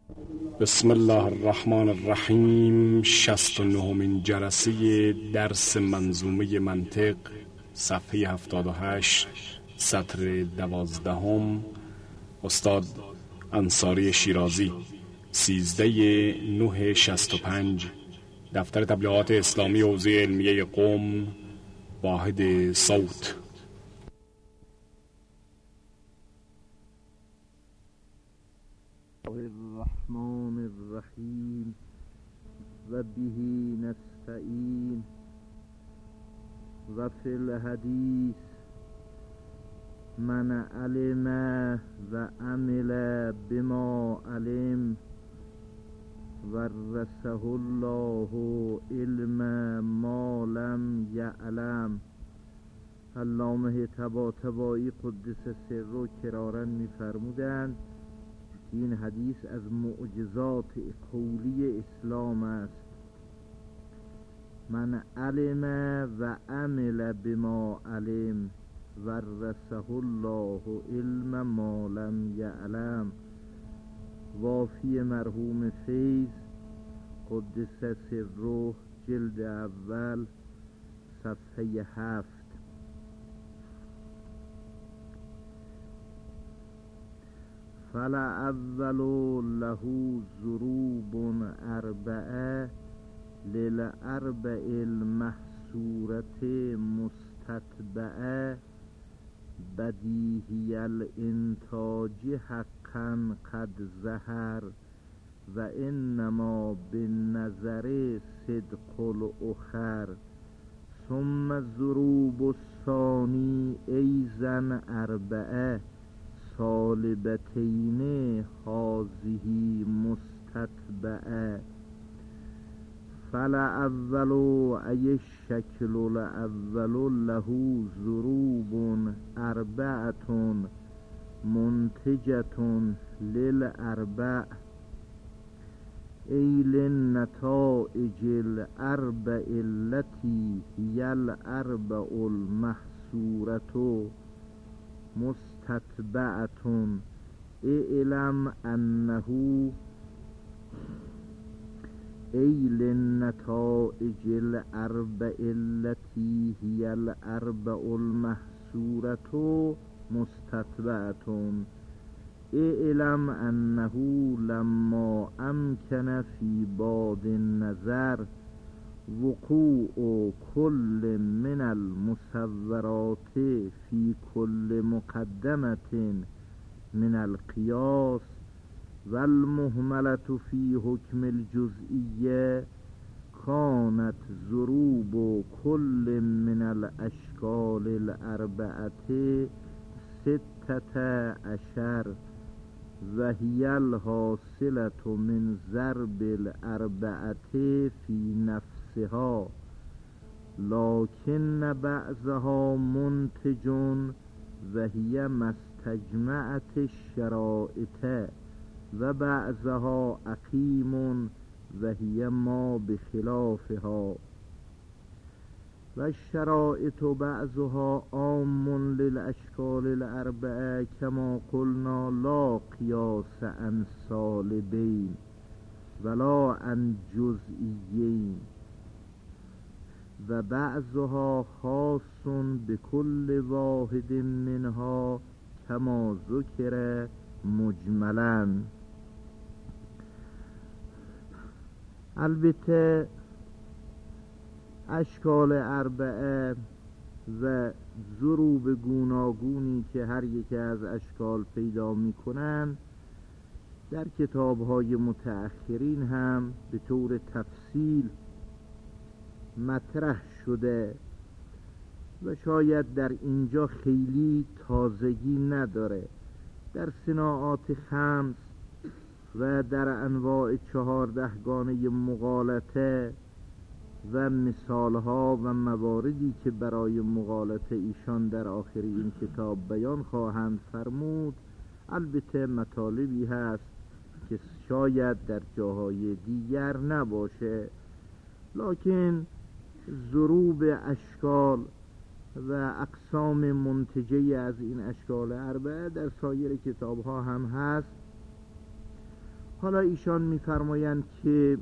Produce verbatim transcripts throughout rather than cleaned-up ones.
بسم الله الرحمن الرحیم. شصت و نهمین جلسه درس منظومه منطق، صفحه هفتاد و هشت، سطر دوازدهم. استاد انصاری شیرازی. سیزده نه شصت و پنج. دفتر تبلیغات اسلامی حوزه علمیه قم، واحد صوت. الرحمن الرحیم و به نستعین و فی الحدیث من علم و عمل بما علم ورثه الله علم ما لم یعلم. علامه طباطبایی قدس سره کرارا می‌فرمودند این حدیث از معجزات قولی اسلام است. من علم و عمل بما علم ورثه الله علم ما لم یعلم. وافی مرحوم فیض قدس سره، جلد اول، صفحه هفت. فَلَأَوَّلُ لَهُ ضُرُوبٌ أَرْبَعَةٌ لِلْأَرْبَعِ الْمَحْصُورَةِ مُسْتَتْبَعَةٌ بَدِیهِیَ الْإِنْتَاجِ حَقًّا قَدْ ظَهَرَ وَإِنَّمَا بِالنَّظَرِ صِدْقُ الْأُخَرِ. ثُمَّ الضُّرُوبُ الثَّانِي أَيْضًا أَرْبَعَةٌ صالبتین هذه مستتبعه. فالاول ای الشکل الاول له ضروب اربعه منتجه للاربع ای للنتائج الاربع التي هي الاربع المحصوره مستتبعة. اعلم انه ای للنتائج الاربع التي هي الاربع المحصورة مستتبعة. اعلم انه لما امکن فی بعض النظر وقوع كل من المصورات في كل مقدمة من القياس والمهملة في حكم الجزئية كانت ضروب كل من الأشكال الأربعة ستة عشر وهي الحاصلة من ضرب الأربعة في نفسها لكن بعضها منتج وهي ما استجمعت الشرائط و بعضها عقیم وهي ما بخلافها و الشرائط بعضها عام للاشکال الاربعه كما قلنا لا قیاس عن صالبین ولا عن جزئیین و بعضها خاص بكل واحد منها كما ذکر مجملا. البته اشکال اربعه و ضروب گوناگونی که هر یک از اشکال پیدا می کنند در کتاب‌های متأخرین هم به طور تفصیل مطرح شده و شاید در اینجا خیلی تازگی نداره. در صناعات خمس و در انواع چهاردهگانه مغالطه و مثالها و مواردی که برای مغالطه ایشان در آخر این کتاب بیان خواهند فرمود البته مطالبی هست که شاید در جاهای دیگر نباشه، لکن ضروب اشکال و اقسام منتجه از این اشکال اربعه در سایر کتاب ها هم هست. حالا ایشان میفرمایند که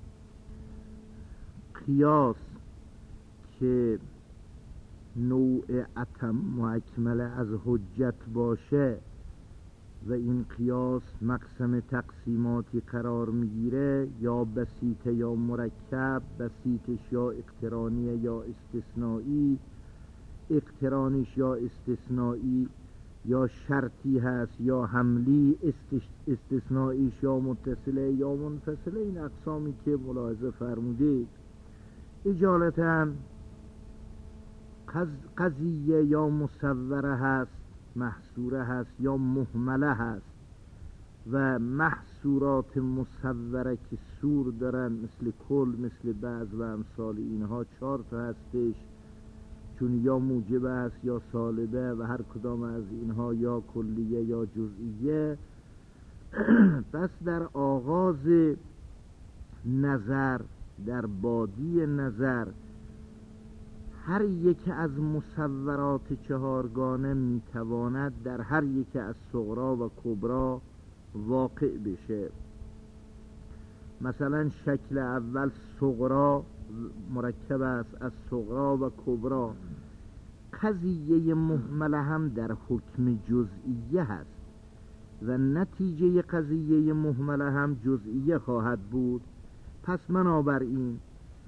قیاس که نوع اتم و اکمل از حجت باشه و این قیاس مقسم تقسیماتی قرار میگیره، یا بسیط یا مرکب، بسیطش یا اقترانی یا استثنایی، اقترانیش یا استثنایی یا شرطی هست یا حملی، استثناییش یا متصله یا منفصله. این اقسامی که ملاحظه فرمودید اجالتاً قضیه یا مصوره هست، محصوره هست یا مهمله هست. و محصورات مصوره که سور دارن مثل کل، مثل بعض و امثال اینها چهار تا هستش، چون یا موجبه هست یا سالبه و هر کدام از اینها یا کلیه یا جزئیه. پس در آغاز نظر، در بادی نظر، هر یک از مصورات چهارگانه میتواند در هر یک از صغرا و کبرا واقع بشه. مثلا شکل اول صغرا مرکب است از صغرا و کبرا. قضیه مهمله هم در حکم جزئیه هست و نتیجه قضیه مهمله هم جزئیه خواهد بود. پس بنابراین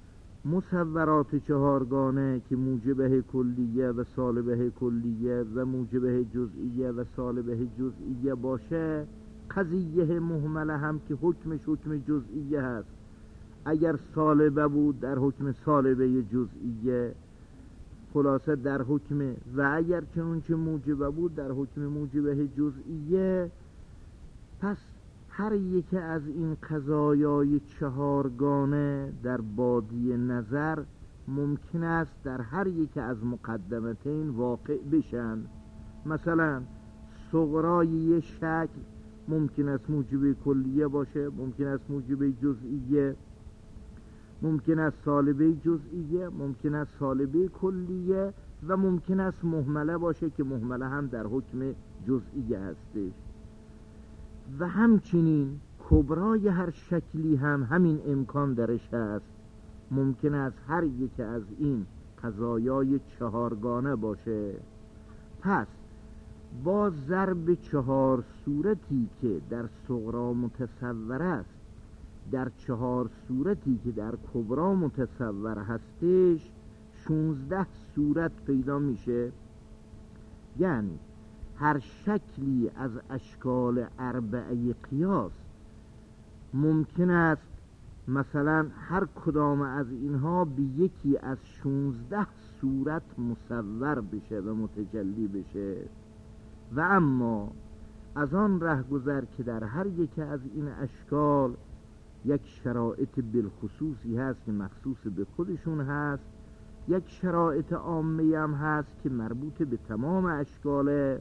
مصورات چهارگانه که موجبه کلیه و سالبه کلیه و موجبه جزئیه و سالبه جزئیه باشه، قضیه مهمله هم که حکمش حکم جزئیه هست، اگر سالبه بود در حکم سالبه جزئیه، خلاصه در حکم، و اگر چنون که موجبه بود در حکم موجبه جزئیه. پس هر یک از این قضایای چهارگانه در بادی نظر ممکن است در هر یک از مقدمتین واقع بشن. مثلا صغرای شکل ممکن است موجب کلیه باشه، ممکن است موجب جزئیه، ممکن است سالبه جزئیه، ممکن است سالبه کلیه و ممکن است مهمله باشه که مهمله هم در حکم جزئیه هستش. و همچنین کبرای هر شکلی هم همین امکان درش هست، ممکن است هر یک از این قضایای چهارگانه باشه. پس با ضرب چهار صورتی که در صغرا متصور است، در چهار صورتی که در کبرا متصور هستش، شونزده صورت پیدا میشه. یعنی هر شکلی از اشکال اربعه قیاس ممکن است مثلا هر کدام از اینها به یکی از شونزده صورت مصور بشه و متجلی بشه. و اما از آن ره گذر که در هر یک از این اشکال یک شرایط بالخصوصی هست که مخصوص به خودشون هست، یک شرایط عامه هم هست که مربوط به تمام اشکال.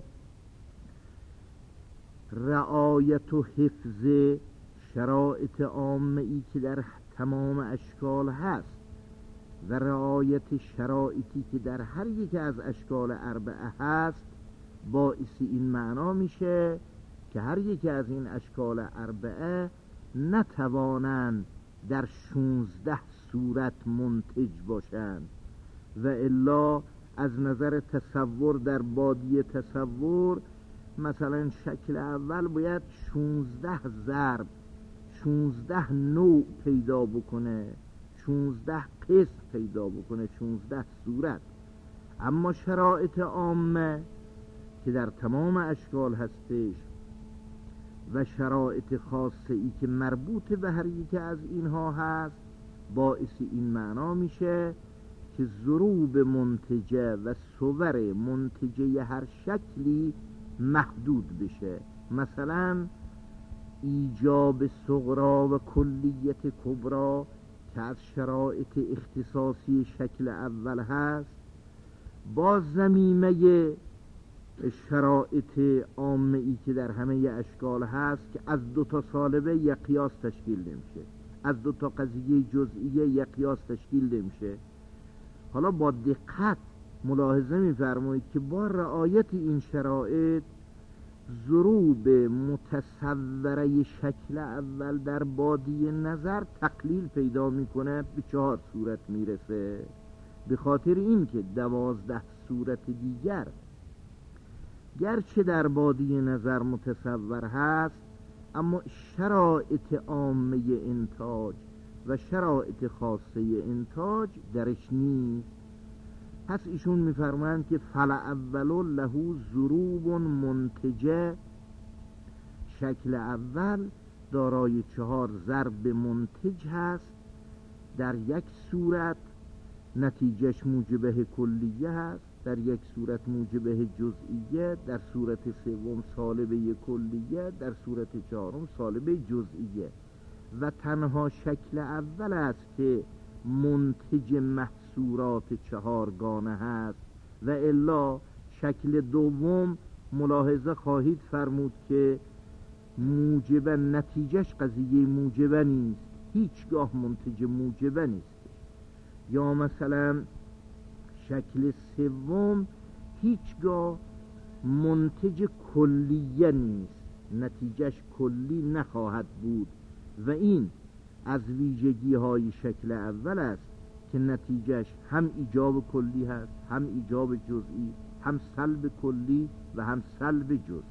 رعایت و حفظ شرایط عامه ای که در تمام اشکال هست و رعایت شرایطی که در هر یک از اشکال اربعه هست باعث این معنا میشه که هر یک از این اشکال اربعه نتوانند در شونزده صورت منتج باشند، و الا از نظر تصور در بادی تصور مثلا شکل اول باید شونزده ضرب، شونزده نوع پیدا بکنه، شونزده قسم پیدا بکنه، شونزده صورت. اما شرایط عامه که در تمام اشکال هستش و شرایط خاصه ای که مربوط به هر یک از اینها هست باعث این معنا میشه که ضروب منتجه و صور منتجه هر شکلی محدود بشه. مثلا ایجاب صغرا و کلیت کبرا که از شرایط اختصاصی شکل اول هست، با ضمیمه شرایط عامه ای که در همه اشکال هست که از دو تا سالبه یک قیاس تشکیل نمیشه، از دو تا قضیه جزئیه یک قیاس تشکیل نمیشه. حالا با دقت ملاحظه می‌فرمایید که با رعایت این شرایط ضروب متصوره شکل اول در بادی نظر تقلیل پیدا میکنه، به چهار صورت میرسه. به خاطر این که دوازده صورت دیگر گرچه در بادی نظر متصور هست، اما شرایط عامه انتاج و شرایط خاصه انتاج درش نیست. پس ایشون میفرمایند که فل اول له ضروب منتجه، شکل اول دارای چهار ضرب منتج هست. در یک صورت نتیجهش موجبه کلیه هست، در یک صورت موجبه جزئیه، در صورت سوم سالبه کلیه، در صورت چهارم سالبه جزئیه. و تنها شکل اول است که منتج محصورات چهارگانه هست، و الا شکل دوم ملاحظه خواهید فرمود که موجبه نتیجهش قضیه موجبه نیست، هیچگاه منتج موجبه نیست. یا مثلا شکل سوم هیچگاه منتج کلیه نیست، نتیجهش کلی نخواهد بود. و این از ویژگی های شکل اول است که نتیجهش هم ایجاب کلی هست، هم ایجاب جزئی، هم سلب کلی و هم سلب جزئی.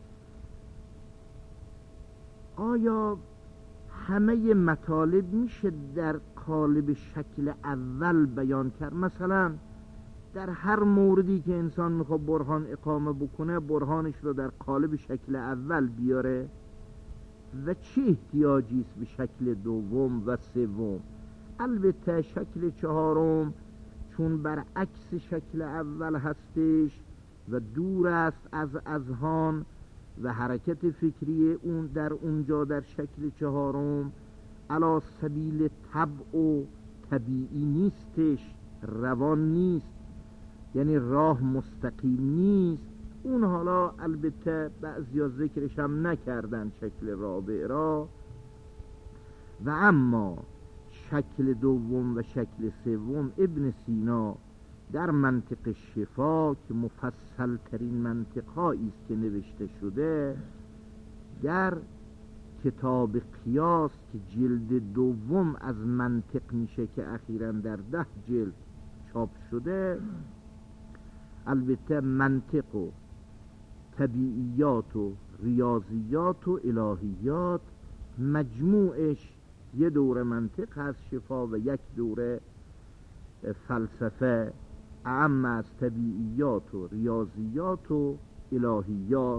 آیا همه مطالب میشه در قالب شکل اول بیان کرد؟ مثلا در هر موردی که انسان میخواد برهان اقامه بکنه، برهانش رو در قالب شکل اول بیاره؟ و چه احتیاجی است به شکل دوم و سوم؟ البته شکل چهارم چون برعکس شکل اول هستش و دور است از اذهان و حرکت فکری اون در اونجا در شکل چهارم علی سبیل طبع و طبیعی نیستش، روان نیست، یعنی راه مستقیم نیست. اون حالا البته بعضیا ذکرش هم نکردن شکل رابع را. و اما شکل دوم و شکل سوم ابن سینا در منطق شفا که مفصل ترین منطقهایی است که نوشته شده، در کتاب قیاس که جلد دوم از منطق میشه که اخیراً در ده جلد چاپ شده، البته منطق و طبیعیات و ریاضیات و الهیات مجموعش یه دوره منطق هست شفا و یک دوره فلسفه، اعم از طبیعیات و ریاضیات و الهیات.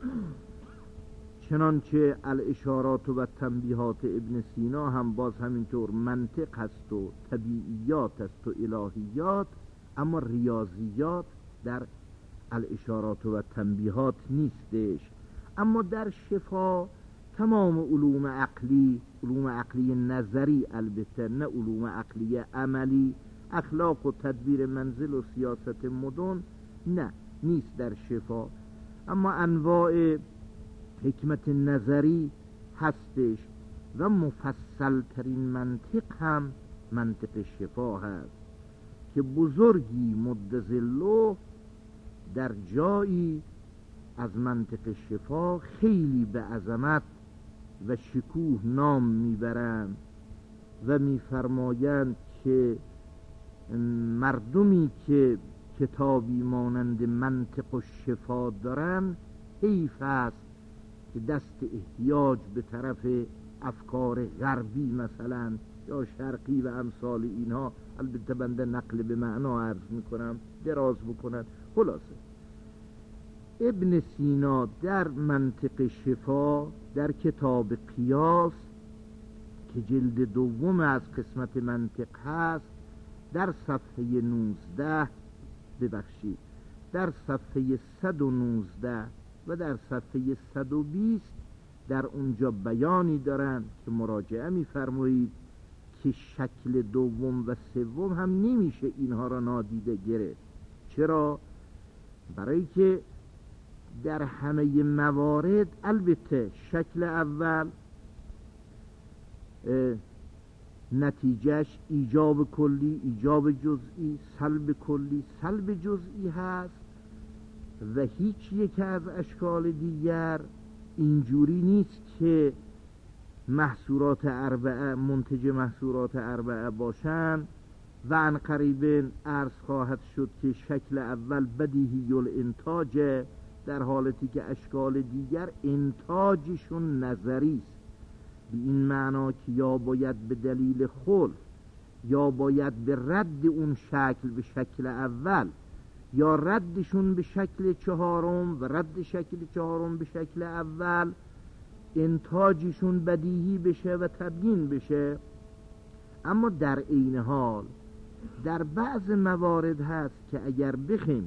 چنانچه الاشارات و تنبیهات ابن سینا هم باز همینطور منطق هست و طبیعیات هست و الهیات، اما ریاضیات در الاشارات و تنبیهات نیستش. اما در شفا تمام علوم عقلی، علوم عقلی نظری البته، نه علوم عقلی عملی، اخلاق و تدبیر منزل و سیاست مدن نه نیست در شفا، اما انواع حکمت نظری هستش و مفصل ترین منطق هم منطق شفا هست که بزرگی مدظله در جایی از منطق شفا خیلی به عظمت و شکوه نام میبرند و میفرمایند که مردمی که کتابی مانند منطق و شفا دارن حیف است که دست احتیاج به طرف افکار غربی مثلا یا شرقی و امثال اینها، البته بنده نقل به معنا عرض میکنم دراز بکنن. خلاصه ابن سینا در منطق شفا در کتاب قیاس که جلد دوم از قسمت منطق هست، در صفحه نوزده ببخشید در صفحه صد و نوزده و در صفحه صد و بیست در اونجا بیانی دارن که مراجعه می‌فرمایید که شکل دوم و سوم هم نمیشه اینها را نادیده گرفت. چرا؟ برای که در همه موارد البته شکل اول نتیجهش ایجاب کلی، ایجاب جزئی، سلب کلی، سلب جزئی هست و هیچ یک از اشکال دیگر اینجوری نیست که محصورات اربعه منتج محصورات اربعه باشن و عن قریب عرض خواهد شد که شکل اول بدیهی الانتاج، در حالتی که اشکال دیگر انتاجشون نظری است، به این معنا که یا باید به دلیل خلق یا باید به رد اون شکل به شکل اول یا ردشون به شکل چهارم و رد شکل چهارم به شکل اول انتاجشون بدیهی بشه و تبیین بشه. اما در عین حال در بعض موارد هست که اگر بخیم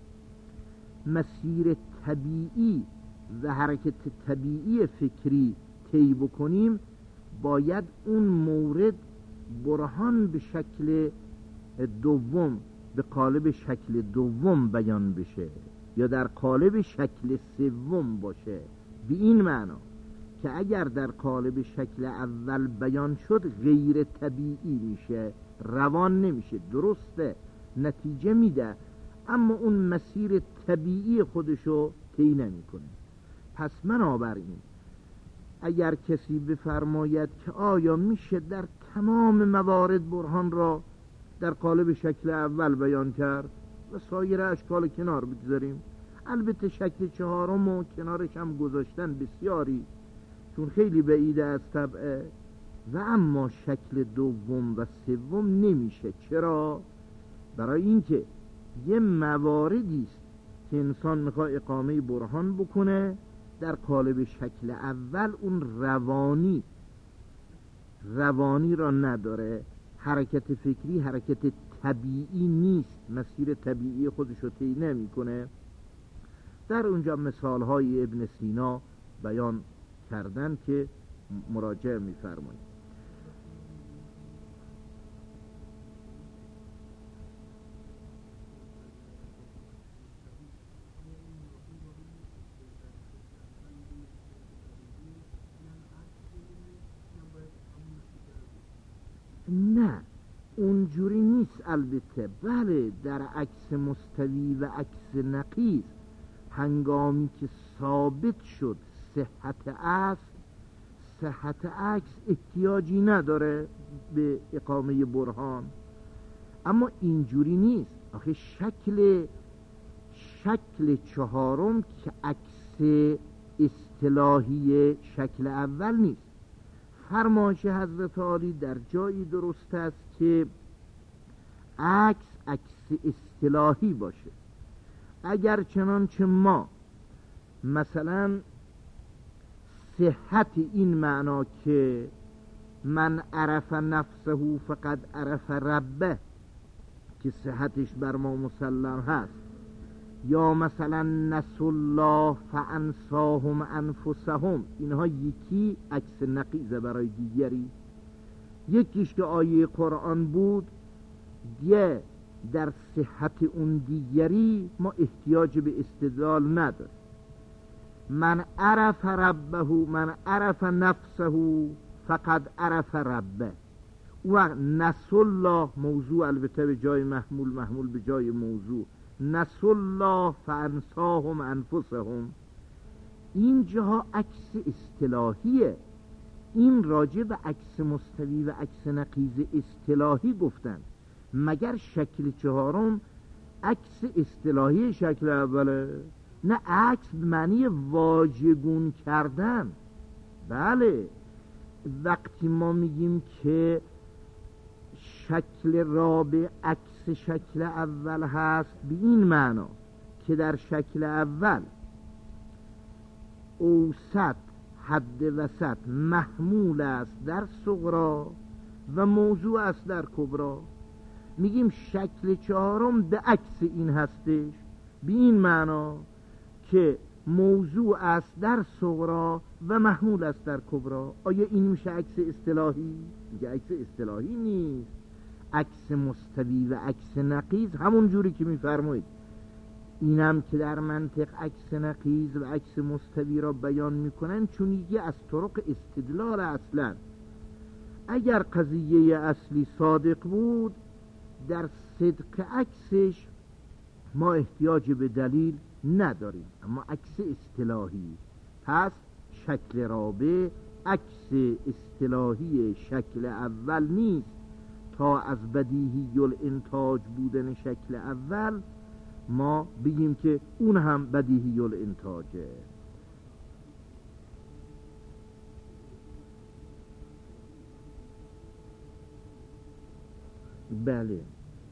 مسیر طبیعی و حرکت طبیعی فکری طی بکنیم، باید اون مورد برهان به شکل دوم به قالب شکل دوم بیان بشه یا در قالب شکل سوم باشه، به این معنا که اگر در قالب شکل اول بیان شد غیر طبیعی میشه، روان نمیشه، درسته نتیجه میده اما اون مسیر طبیعی خودشو طی نمیکنه. پس بنابراین اگر کسی بفرماید که آیا میشه در تمام موارد برهان را در قالب شکل اول بیان کرد و سایر اشکال کنار بگذاریم، البته شکل چهارم و کنارش هم گذاشتن بسیاری چون خیلی بعیده از طبعه، و اما شکل دوم و سوم نمیشه. چرا؟ برای اینکه یه مواردی است که انسان میخواد اقامه برهان بکنه در قالب شکل اول اون روانی روانی را نداره، حرکت فکری حرکت طبیعی نیست، مسیر طبیعی خودش رو طی نمیکنه. در اونجا مثال های ابن سینا بیان کردن که مراجعه میفرمایید. نه اونجوری نیست، البته بله در عکس مستوی و عکس نقیض هنگامی که ثابت شد صحت اصل صحت عکس احتیاجی نداره به اقامه برهان، اما اینجوری نیست. آخه شکل شکل چهارم که عکس اصطلاحی شکل اول نیست. فرمایش حضرت عالی در جایی درست است که عکس عکس اصطلاحی باشه. اگر چنانچه ما مثلا صحت این معنا که من عرف نفسه فقد عرف ربه که صحتش بر ما مسلم هست، یا مثلا نسوا الله فانساهم انفسهم، اینها یکی عکس نقیضه برای دیگری. یکیش که آیه قرآن بود دیگه در صحت اون دیگری ما احتیاج به استدلال نداره. من عرف ربه من عرف نفسه فقد عرف ربه و نسوا الله موضوع البته به جای محمول محمول به جای موضوع، نسوا الله فانساهم انفسهم، اینجا عکس اصطلاحیه. این راجع به عکس مستوی و عکس نقیض اصطلاحی گفتن، مگر شکل چهارم عکس اصطلاحی شکل اوله؟ نه، عکس معنی واژگون کردن. بله وقتی ما میگیم که شکل رابع عکس شکل اول هست، به این معنا که در شکل اول اوسط حد وسط محمول است در صغرا و موضوع است در کبرا. میگیم شکل چهارم به عکس این هستش، به این معنا که موضوع است در صغرا و محمول است در کبرا. آیا این میشه عکس اصطلاحی؟ میگه عکس اصطلاحی نیست. عکس مستوی و عکس نقیض همون جوری که میفرمایید، اینم که در منطق عکس نقیض و عکس مستوی را بیان میکنن چون یکی از طرق استدلال اصلا. اگر قضیه اصلی صادق بود در صدق عکسش ما احتیاج به دلیل نداریم، اما عکس اصطلاحی. پس شکل رابع عکس اصطلاحی شکل اول نیست تا از بدیهی الانتاج بودن شکل اول ما بگیم که اون هم بدیهی الانتاجه. بله،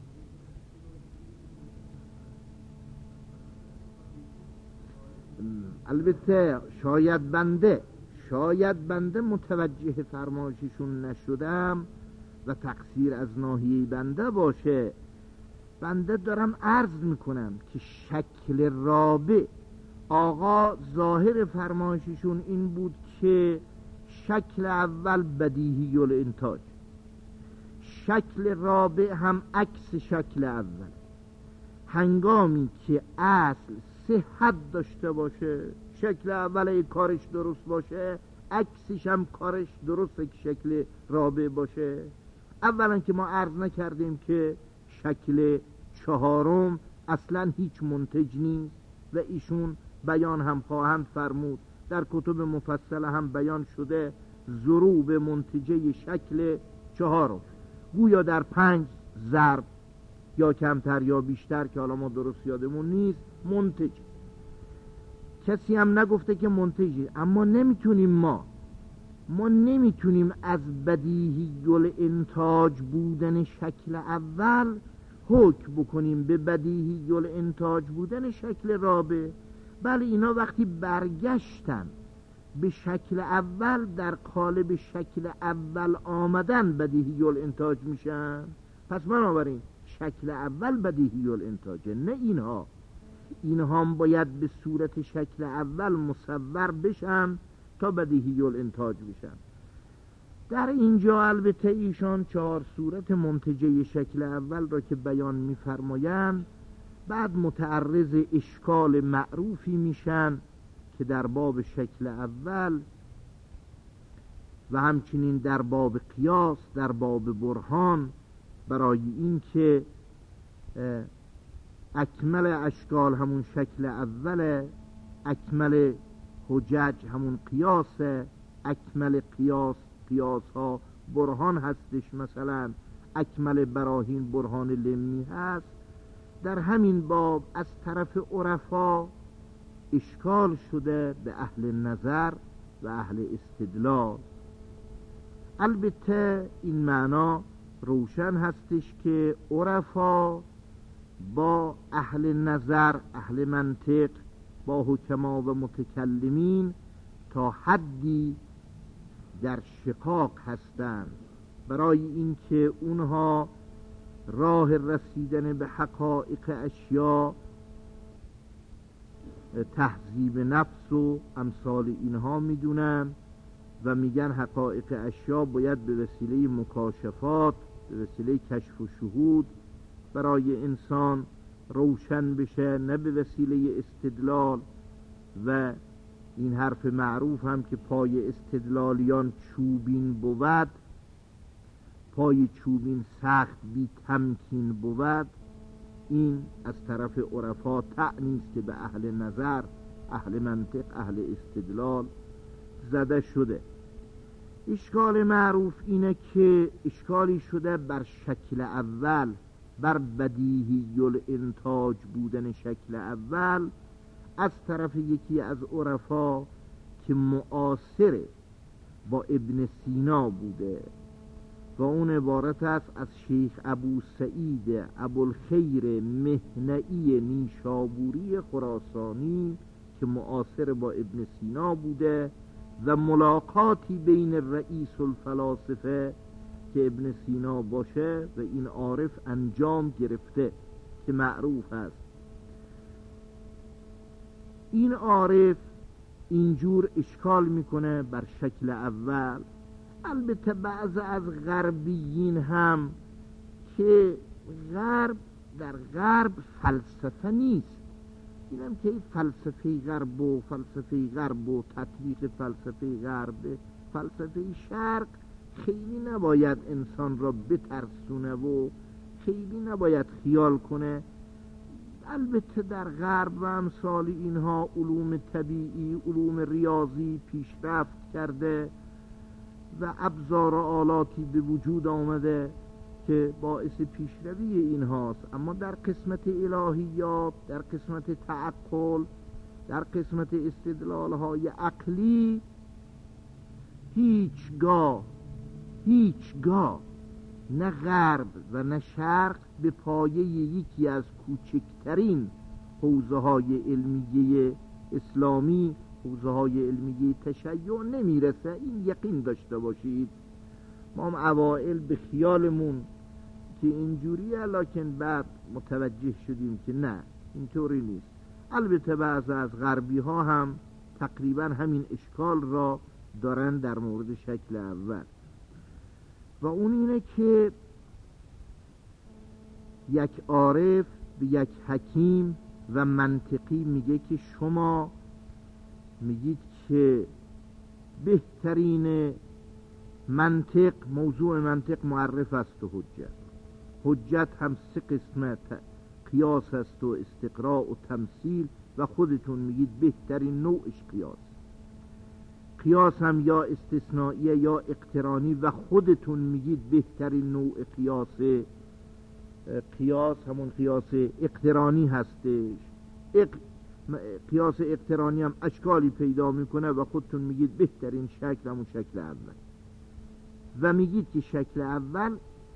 البته شاید بنده شاید بنده متوجه فرمایششون نشدم و تقصیر از ناحیه بنده باشه. بنده دارم عرض میکنم که شکل رابع، آقا ظاهر فرمایششون این بود که شکل اول بدیهی الانتاج، شکل رابع هم عکس شکل اول. هنگامی که اصل صحت داشته باشه، شکل اول کارش درست باشه، عکسش هم کارش درسته که شکل رابع باشه. اولا که ما عرض نکردیم که شکل چهارم اصلا هیچ منتج نیست و ایشون بیان هم خواهند فرمود، در کتب مفصله هم بیان شده ضروب منتجه شکل چهارم گویا در پنج ضرب یا کمتر یا بیشتر که حالا ما درست یادمون نیست منتج. کسی هم نگفته که منتجه، اما نمیتونیم ما ما نمیتونیم از بدیهی الانتاج بودن شکل اول حکم بکنیم به بدیهی الانتاج بودن شکل رابع. بله، اینا وقتی برگشتن به شکل اول در قالب شکل اول آمدن بدیهی الانتاج میشن. پس بنابراین شکل اول بدیهی الانتاجه، نه اینها. اینها هم باید به صورت شکل اول مصور بشن تا بدیهی الانتاج بشن. در اینجا البته ایشان چهار صورت منتجه شکل اول را که بیان می‌فرمایند بعد متعرض اشکال معروفی میشن که در باب شکل اول و همچنین در باب قیاس، در باب برهان، برای این که اکمل اشکال همون شکل اوله، اکمل حجج همون قیاسه، اکمل قیاس قیاس ها برهان هستش، مثلا اکمل براهین برهان لمی هست. در همین باب از طرف عرفا اشکال شده به اهل نظر و اهل استدلال. البته این معنا روشن هستش که عرفا با اهل نظر، اهل منطق، با حکما و متکلمین تا حدی در شقاق هستند، برای اینکه اونها راه رسیدن به حقایق اشیا، تهذیب نفس و امثال اینها میدونن و میگن حقایق اشیا باید به وسیله مکاشفات، به وسیله کشف و شهود برای انسان روشن بشه، نه به وسیله استدلال. و این حرف معروف هم که پای استدلالیان چوبین بود، پای چوبین سخت بی تمکین بود، این از طرف عرفا طعنی است که به اهل نظر، اهل منطق، اهل استدلال زده شده. اشکال معروف اینه که اشکالی شده بر شکل اول، بر بدیهی الانتاج بودن شکل اول از طرف یکی از عرفا که معاصر با ابن سینا بوده و اون عبارت است از شیخ ابو سعید ابوالخیر مهنئی نیشابوری خراسانی که معاصر با ابن سینا بوده و ملاقاتی بین رئیس الفلاسفه که ابن سینا باشه و این عارف انجام گرفته که معروف است. این عارف اینجور اشکال میکنه بر شکل اول. البته بعض از غربیین هم که غرب در غرب فلسفه نیست، اینم که فلسفه غرب و فلسفه غرب و تطبیق فلسفه غرب، فلسفه شرق خیلی نباید انسان را بترسونه و خیلی نباید خیال کنه. البته در غرب و امثال اینها علوم طبیعی، علوم ریاضی پیشرفت کرده و ابزار و آلاتی به وجود آمده که باعث پیشروی اینهاست، اما در قسمت الهیات، در قسمت تعقل، در قسمت استدلال‌های عقلی هیچگاه هیچگاه نه غرب و نه شرق به پایه یکی از کوچکترین حوزه‌های علمیه اسلامی، حوزه‌های علمیه تشیع نمیرسه. این یقین داشته باشید. ما هم اوائل به خیالمون که اینجوریه، لکن بعد متوجه شدیم که نه، اینطوری نیست. البته بعض از غربی ها هم تقریبا همین اشکال را دارن در مورد شکل اول، و اون اینه که یک عارف به یک حکیم و منطقی میگه که شما میگید که بهترین منطق، موضوع منطق معرف است و حجت. حجت هم سه قسمت، قیاس است و استقراء و تمثیل، و خودتون میگید بهترین نوعش قیاس. قیاس هم یا استثنائیه یا اقترانی، و خودتون میگید بهترین نوع قیاس قیاس همون قیاس اقترانی هستش. اق... قیاس اقترانی هم اشکالی پیدا میکنه و خودتون میگید بهترین شکل همون شکل اول، و میگید که شکل اول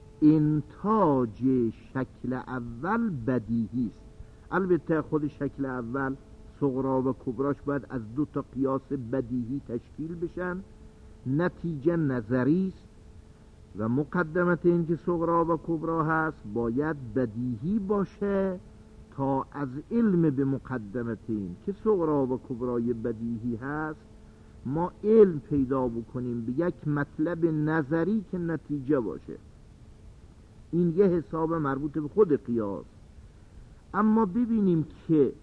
انتاج شکل اول بدیهی است. البته خود شکل اول صغرا و کبراش باید از دو تا قیاس بدیهی تشکیل بشن. نتیجه نظری است و مقدمت این که صغرا و کبرا هست باید بدیهی باشه تا از علم به مقدمت این که صغرا و کبرای بدیهی هست ما علم پیدا بکنیم به یک مطلب نظری که نتیجه باشه. این یه حساب مربوط به خود قیاس. اما ببینیم که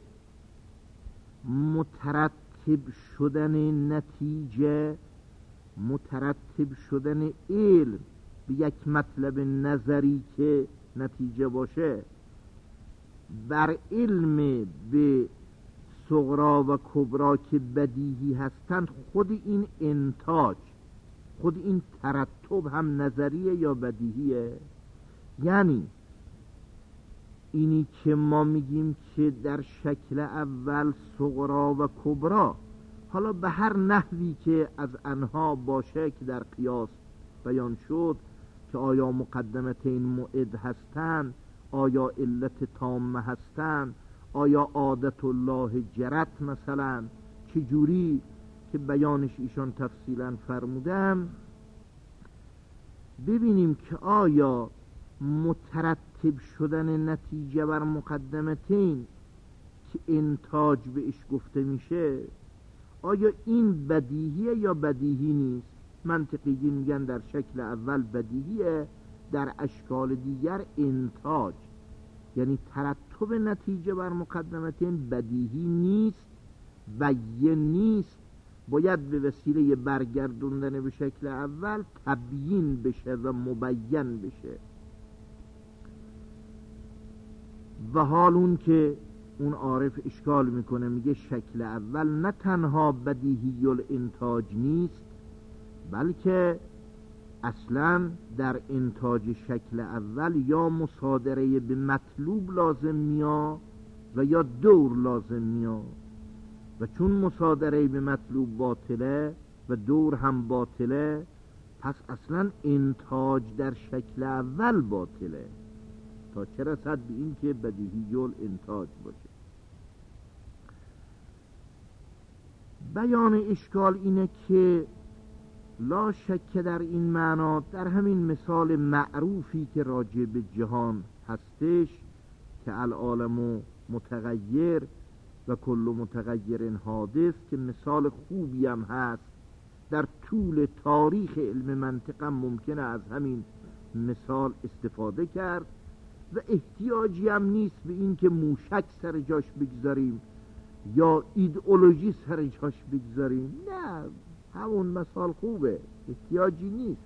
مترتب شدن نتیجه، مترتب شدن علم به یک مطلب نظری که نتیجه باشه بر علم به صغرا و کبرا که بدیهی هستند، خود این انتاج، خود این ترتب هم نظریه یا بدیهیه. یعنی اینی که ما میگیم که در شکل اول صغرا و کبرا، حالا به هر نحوی که از آنها باشه که در قیاس بیان شد، که آیا مقدمتین معد هستند، آیا علت تامه هستند، آیا عادت الله جرت مثلا، چجوری که بیانش ایشان تفصیلا فرمودن، ببینیم که آیا مترتب شدن نتیجه بر مقدمتین که انتاج بهش گفته میشه، آیا این بدیهیه یا بدیهی نیست؟ منطقیین میگن در شکل اول بدیهیه، در اشکال دیگر انتاج، یعنی ترتب نتیجه بر مقدمتین بدیهی نیست، بیان نیست، باید به وسیله برگردوندن به شکل اول تبیین بشه و مبین بشه. و حال اون که اون عارف اشکال میکنه، میگه شکل اول نه تنها بدیهی الانتاج نیست، بلکه اصلا در انتاج شکل اول یا مصادره به مطلوب لازم میاد و یا دور لازم میاد، و چون مصادره به مطلوب باطله و دور هم باطله، پس اصلا انتاج در شکل اول باطله، تا چه رسد به این که بدیهی الانتاج باشه. بیان اشکال اینه که لا شک در این معنا، در همین مثال معروفی که راجع به جهان هستش که العالم متغیر و کل متغیر حادث، که مثال خوبی هم هست در طول تاریخ علم منطق هم ممکنه از همین مثال استفاده کرد و احتیاجی هم نیست به این که موشک سر جاش بگذاریم یا ایدئولوژی سر جاش بگذاریم. نه، همون مثال خوبه، احتیاجی نیست.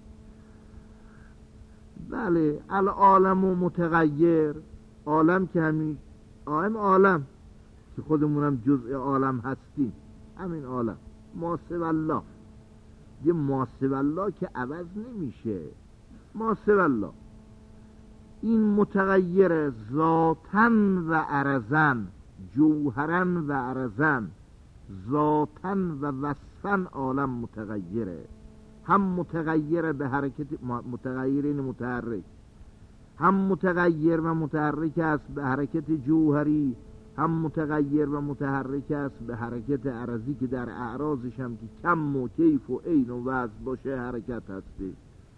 بله، العالم متغیر، عالم که همین عالم عالم که خودمونم جزء عالم هستیم، همین عالم ما سوی الله، یه ما سوی الله که عوض نمیشه. ما سوی الله این متغیر ذاتن و عرضن، جوهرن و عرضن، ذاتن و وصفن عالم متغیره. هم متغیر به حرکت متغیرین متحرک، هم متغیر و متحرک است به حرکت جوهری، هم متغیر و متحرک است به حرکت عرضی که در اعراضش هم که کم و کیف و عین و وضع باشه حرکت هستی.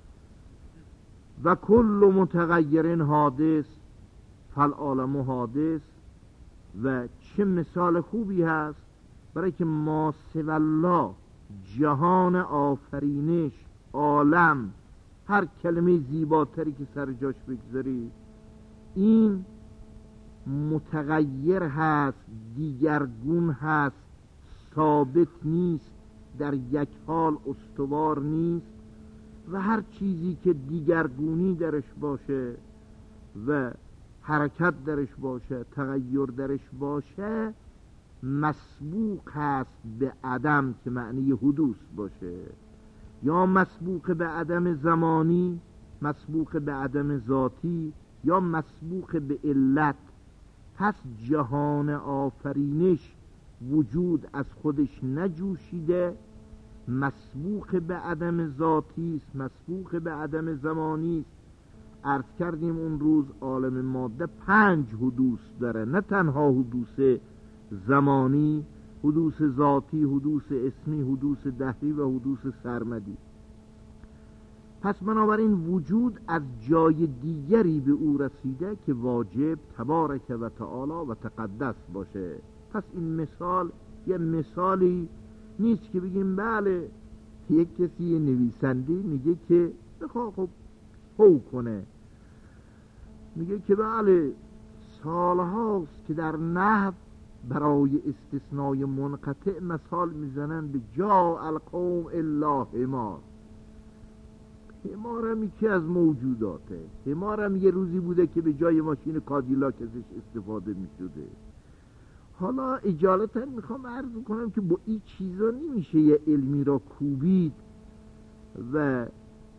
و کل متغیر حادث فالعالم حادث. و چه مثال خوبی هست برای که ما سوی الله، جهان آفرینش، عالم، هر کلمه زیباتری که سر جاش بگذاری، این متغیر هست، دیگرگون هست، ثابت نیست، در یک حال استوار نیست. و هر چیزی که دیگرگونی درش باشه و حرکت درش باشه، تغییر درش باشه، مسبوق هست به عدم که معنی حدوث باشه، یا مسبوق به عدم زمانی، مسبوق به عدم ذاتی، یا مسبوق به علت. پس جهان آفرینش وجود از خودش نجوشیده، مسبوق به عدم ذاتی است، مسبوق به عدم زمانی است. عرض کردیم اون روز عالم ماده پنج حدوث داره، نه تنها حدوث زمانی، حدوث ذاتی، حدوث اسمی، حدوث دهری و حدوث سرمدی. پس بنابراین وجود از جای دیگری به او رسیده که واجب تبارک و تعالی و تقدس باشه. پس این مثال یه مثالی نیست که بگیم بله یک کسی نویسنده میگه که بخواه خب هو کنه، میگه که بله سالهاست که در نحو برای استثنای منقطع مثال میزنن به جا القوم الا حمار. حمار هم یکی از موجوداته، حمار هم یه روزی بوده که به جای ماشین کادیلاک ازش استفاده میشده. حالا اجالتا میخوام عرض کنم که با این چیزا نمیشه یه علمی را کوبید و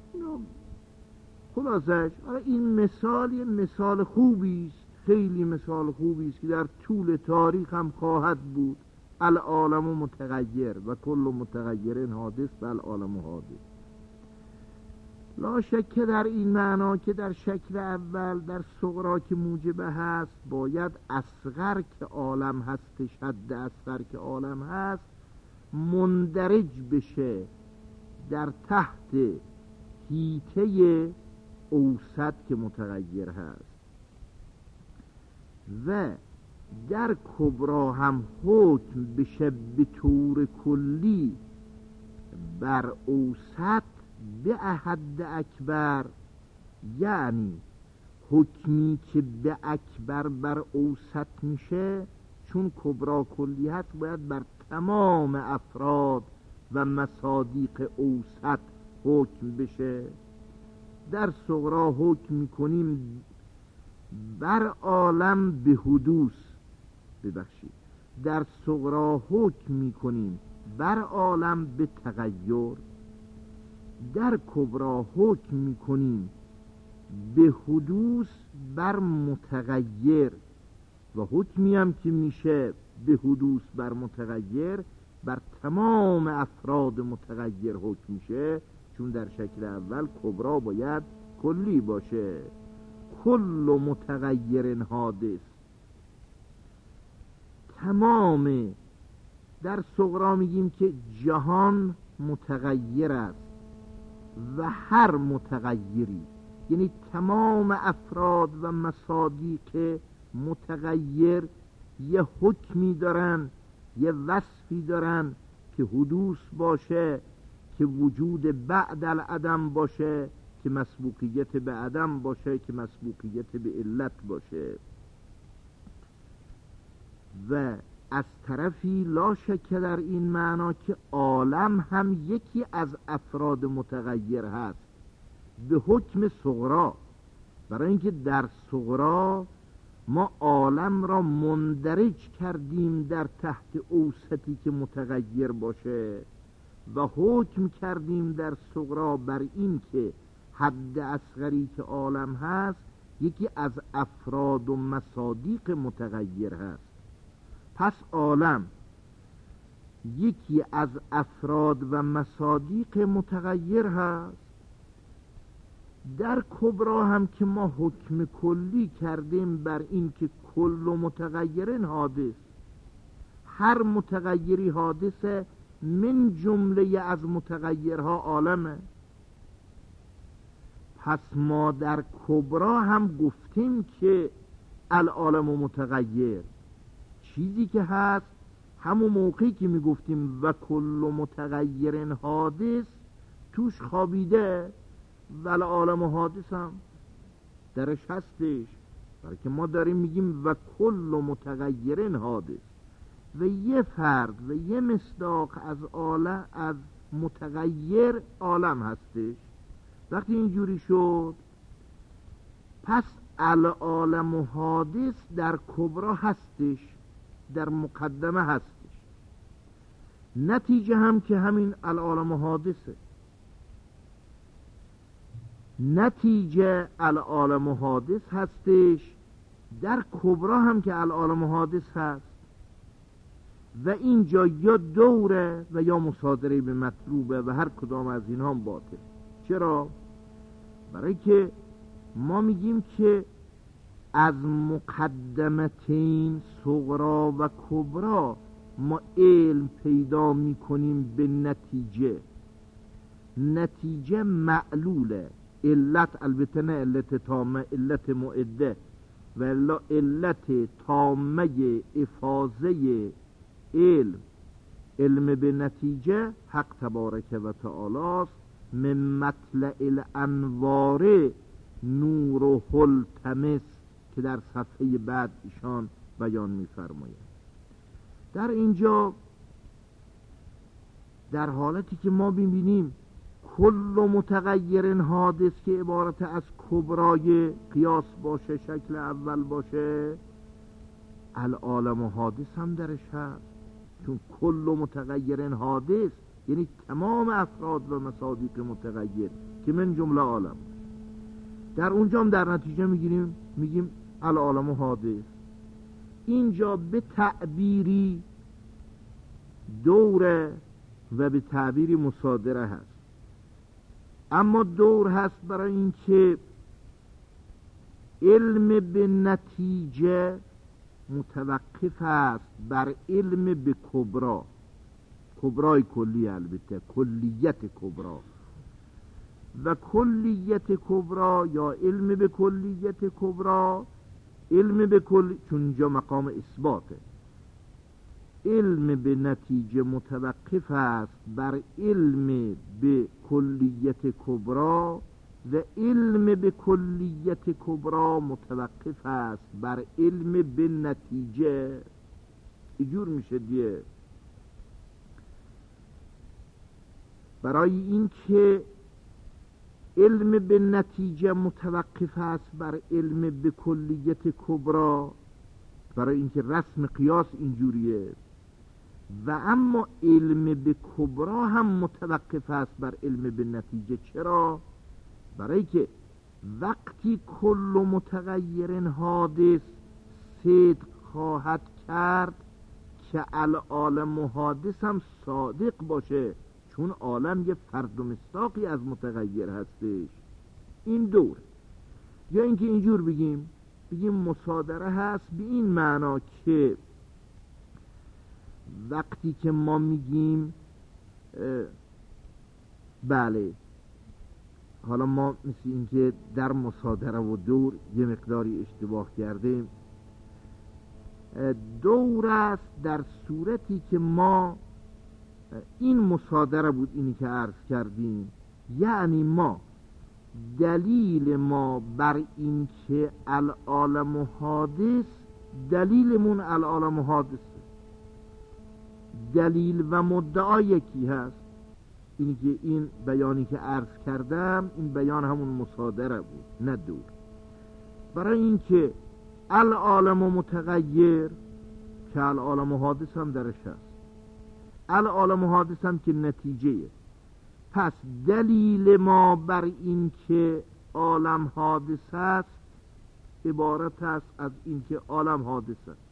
خلاصش. این مثال یه مثال خوبی است، خیلی مثال خوبی است که در طول تاریخ هم خواهد بود. العالم متغیر و کل متغیر حادث و العالم حادث. لا شک در این معنا که در شکل اول در صغرا که موجبه هست باید اصغر که عالم هستش، حد اصغر که عالم هست مندرج بشه در تحت حیطه اوسط که متغیر هست. و در کبرا هم حکم بشه به طور کلی بر اوسط به حد اکبر، یعنی حکمی که به اکبر بر اوسط میشه چون کبرا کلی هست باید بر تمام افراد و مصادیق اوسط حکم بشه. در صغرا حکم میکنیم بر عالم به حدوث، ببخشید در صغرا حکم میکنیم بر عالم به تغییر، در کبرا حکم میکنیم به حدوث بر متغیر. و حکمی هم که میشه به حدوث بر متغیر بر تمام افراد متغیر حکم میشه، چون در شکل اول کبرا باید کلی باشه. کل متغیر حادث، تمام. در صغرا میگیم که جهان متغیر است و هر متغیری، یعنی تمام افراد و مصادیق متغیر یه حکمی دارن، یه وصفی دارن که حدوث باشه، که وجود بعد العدم باشه، که مسبوقیت به عدم باشه، که مسبوقیت به علت باشه. و از طرفی لا شک در این معنا که عالم هم یکی از افراد متغیر هست به حکم صغرا، برای اینکه در صغرا ما عالم را مندرج کردیم در تحت اوسطی که متغیر باشه و حکم کردیم در صغرا بر این که حد اصغری که عالم هست یکی از افراد و مصادیق متغیر هست. پس عالم یکی از افراد و مصادیق متغیر هست. در کبرا هم که ما حکم کلی کردیم بر این که کل و متغیرین حادث، هر متغیری حادثه، من جمله از متغیرها عالمه. پس ما در کبرا هم گفتیم که العالم متغیر، چیزی که هست همون موقعی که می گفتیم و کل متغیرین حادث توش خوابیده و العالم حادث هم درش هستش، برای که ما داریم میگیم و کل متغیرین حادث و یه فرد و یه مصداق از عالم از متغیر عالم هستش. وقتی اینجوری شد پس العالم حادث در کبرا هستش، در مقدمه هستش. نتیجه هم که همین العالم حادثه، نتیجه العالم حادث هستش، در کبرا هم که العالم حادث هست و اینجا یا دوره و یا مصادره به مطلوبه و هر کدام از اینها هم باطل. چرا؟ برای که ما میگیم که از مقدمتین صغرا و کبرا ما علم پیدا میکنیم به نتیجه. نتیجه معلوله، علت البته نه علت تامه، علت معده و علت تامه افاظه علم. علم به نتیجه حق تبارک و تعالی است. من مطلع الانوار نور و التمس که در صفحه بعد ایشان بیان می‌فرمایند. در اینجا در حالتی که ما ببینیم کل متغیر حادث که عبارت از کبرای قیاس باشه، شکل اول باشه، العالم حادث هم درش هست، چون کل متغیر حادث یعنی تمام افراد و مصادیق متغیر که من جمله عالم. در اونجا هم در نتیجه میگیریم میگیم العالم حادث. اینجا به تعبیری دوره و به تعبیری مصادره هست. اما دور هست برای این که علم به نتیجه متوقف است بر علم به کبرا، کبرای کلی، البته کلیت کبرا و کلیت کبرا یا علم به کلیت کبرا. علم به کلی چون اینجا مقام اثباته، علم به نتیجه متوقف است بر علم به کلیت کبرا و علم به کلیت کبرا متوقف است بر علم به نتیجه. اینجور میشه دیگه. برای این که علم به نتیجه متوقف است بر علم به کلیت کبرا، برای اینکه رسم قیاس اینجوریه، و اما علم به کبرا هم متوقف است بر علم به نتیجه. چرا؟ برای که وقتی کل متغیر حادث صدق خواهد کرد که العالم حادث هم صادق باشه، چون عالم یه فرد و مصداقی از متغیر هستش. این دور. یا اینکه اینجور بگیم بگیم مصادره هست به این معنا که وقتی که ما میگیم بله، حالا ما مثل این که در مصادره و دور یه مقداری اشتباه کردیم. دور است در صورتی که ما این مصادره بود، اینی که عرض کردیم، یعنی ما دلیل ما بر این که العالم حادث، دلیلمون العالم حادث، دلیل و مدعا یکی هست. اینی که این بیانی که عرض کردم این بیان همون مصادره بود، نه دور. برای این که العالم متغیر که العالم حادث هم درش هست. العالم حادث هم که نتیجه. پس دلیل ما بر این که عالم حادث است عبارت است از این که عالم حادث است.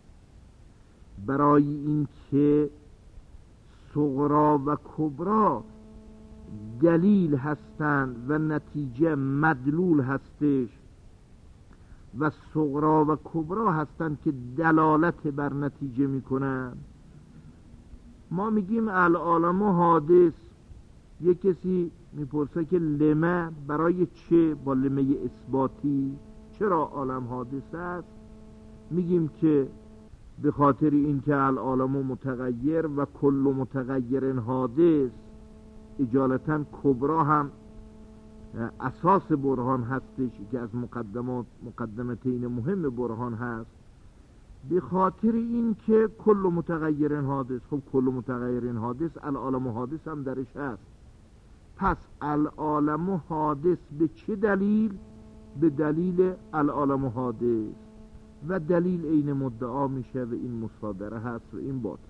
برای این که صغرا و کبرا دلیل هستند و نتیجه مدلول هستش و صغرا و کبرا هستند که دلالت بر نتیجه میکنند. ما میگیم العالم حادث. یک کسی میپرسه که لمه برای چه، با لمه اثباتی چرا عالم حادث است؟ میگیم که به خاطر این که العالم متغیر و کل متغیر حادث، اجالتا کبرا هم اساس برهان هستش که از مقدمات مقدمتین مهم برهان هست. به خاطر این که کل متغیر حادث، خب کل متغیر حادث العالم حادث هم درش هست. پس العالم حادث به چه دلیل؟ به دلیل العالم حادث و دلیل عین مدعا میشه و این مصادره هست و این باطل.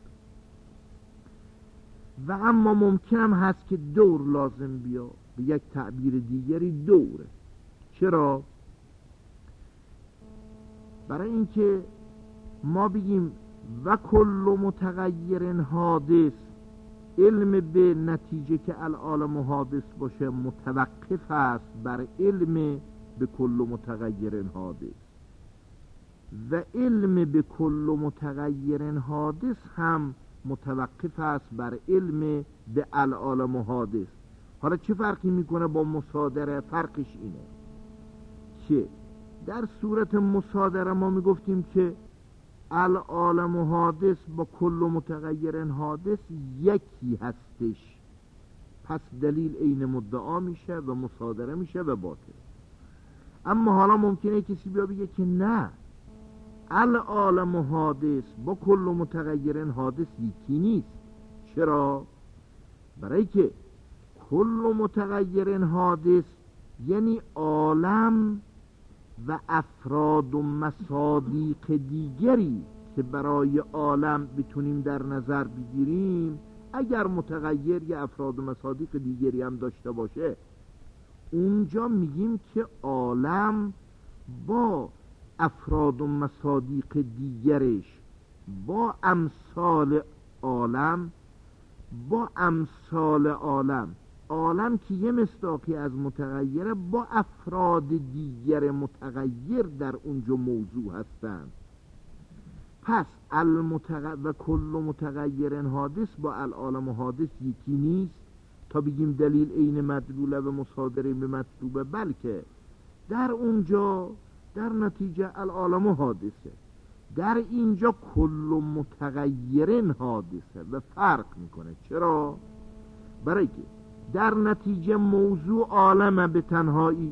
و اما ممکن هم هست که دور لازم بیا، به یک تعبیر دیگری دوره. چرا؟ برای اینکه ما بگیم و کل متغیر حادث، علم به نتیجه که العالم حادث باشه متوقف است بر علم به کل متغیر حادث و علم به کل متغیر حادث هم متوقف است بر علم به العالم حادث. حالا چه فرقی میکنه با مصادره؟ فرقش اینه که در صورت مصادره ما میگفتیم که العالم حادث با کل متغیر حادث یکی هستش، پس دلیل عین مدعا میشه و مصادره میشه و باطل. اما حالا ممکنه کسی بیا بگه که نه، العالم حادث با کل متغیر حادث یکی نیست. چرا؟ برای که کل متغیر حادث یعنی عالم و افراد و مصادیق دیگری که برای عالم بتونیم در نظر بگیریم، اگر متغیر یا افراد و مصادیق دیگری هم داشته باشه، اونجا میگیم که عالم با افراد و مصادیق دیگرش، با امثال عالم، با امثال عالم، عالم که یه مصداقی از متغیره، با افراد دیگر متغیر در اونجا موضوع هستند. پس المتغ... و کل متغیر حادث با العالم حادث یکی نیست تا بگیم دلیل عین مدلوله و مصادره به مطلوبه، بلکه در اونجا در نتیجه العالم حادثه، در اینجا کل متغیر حادثه و فرق میکنه. چرا؟ برای که در نتیجه موضوع عالم به تنهایی،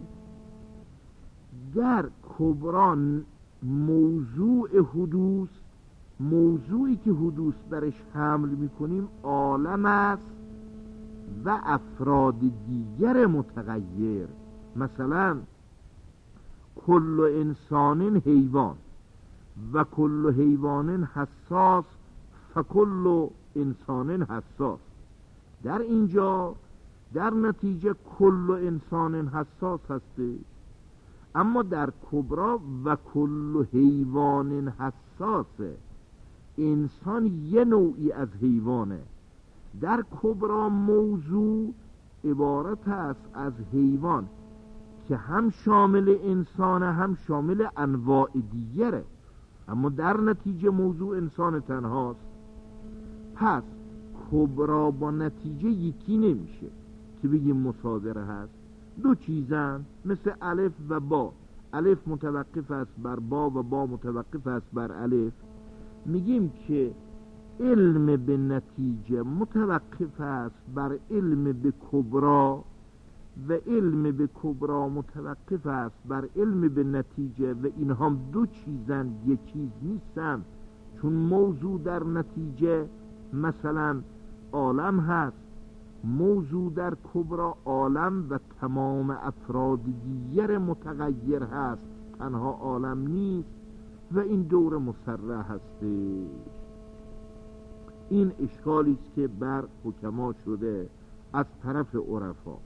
در کبران موضوع حدوث، موضوعی که حدوث برش حمل میکنیم عالم است و افراد دیگر متغیر. مثلا کل انسان حیوان و کل حیوان حساس فکل انسان حساس. در اینجا در نتیجه کل انسان حساس هسته، اما در کبرا و کل حیوان حساسه، انسان یه نوعی از حیوانه. در کبرا موضوع عبارت است از حیوان که هم شامل انسانه هم شامل انواع دیگره، اما در نتیجه موضوع انسان تنهاست. پس کبرا با نتیجه یکی نمیشه که بگیم مصادره هست. دو چیزن، مثل الف و با. الف متوقف است بر با و با متوقف است بر الف. میگیم که علم به نتیجه متوقف است بر علم به کبرا و علم به کبرا متوقف است بر علم به نتیجه و اینها هم دو چیزن، یک چیز نیستن. چون موضوع در نتیجه مثلا عالم هست، موضوع در کبرا عالم و تمام افراد دیگر متغیر هست، تنها عالم نیست. و این دور مسرح هستی. این اشکالی است که بر حکما شده از طرف عرفا.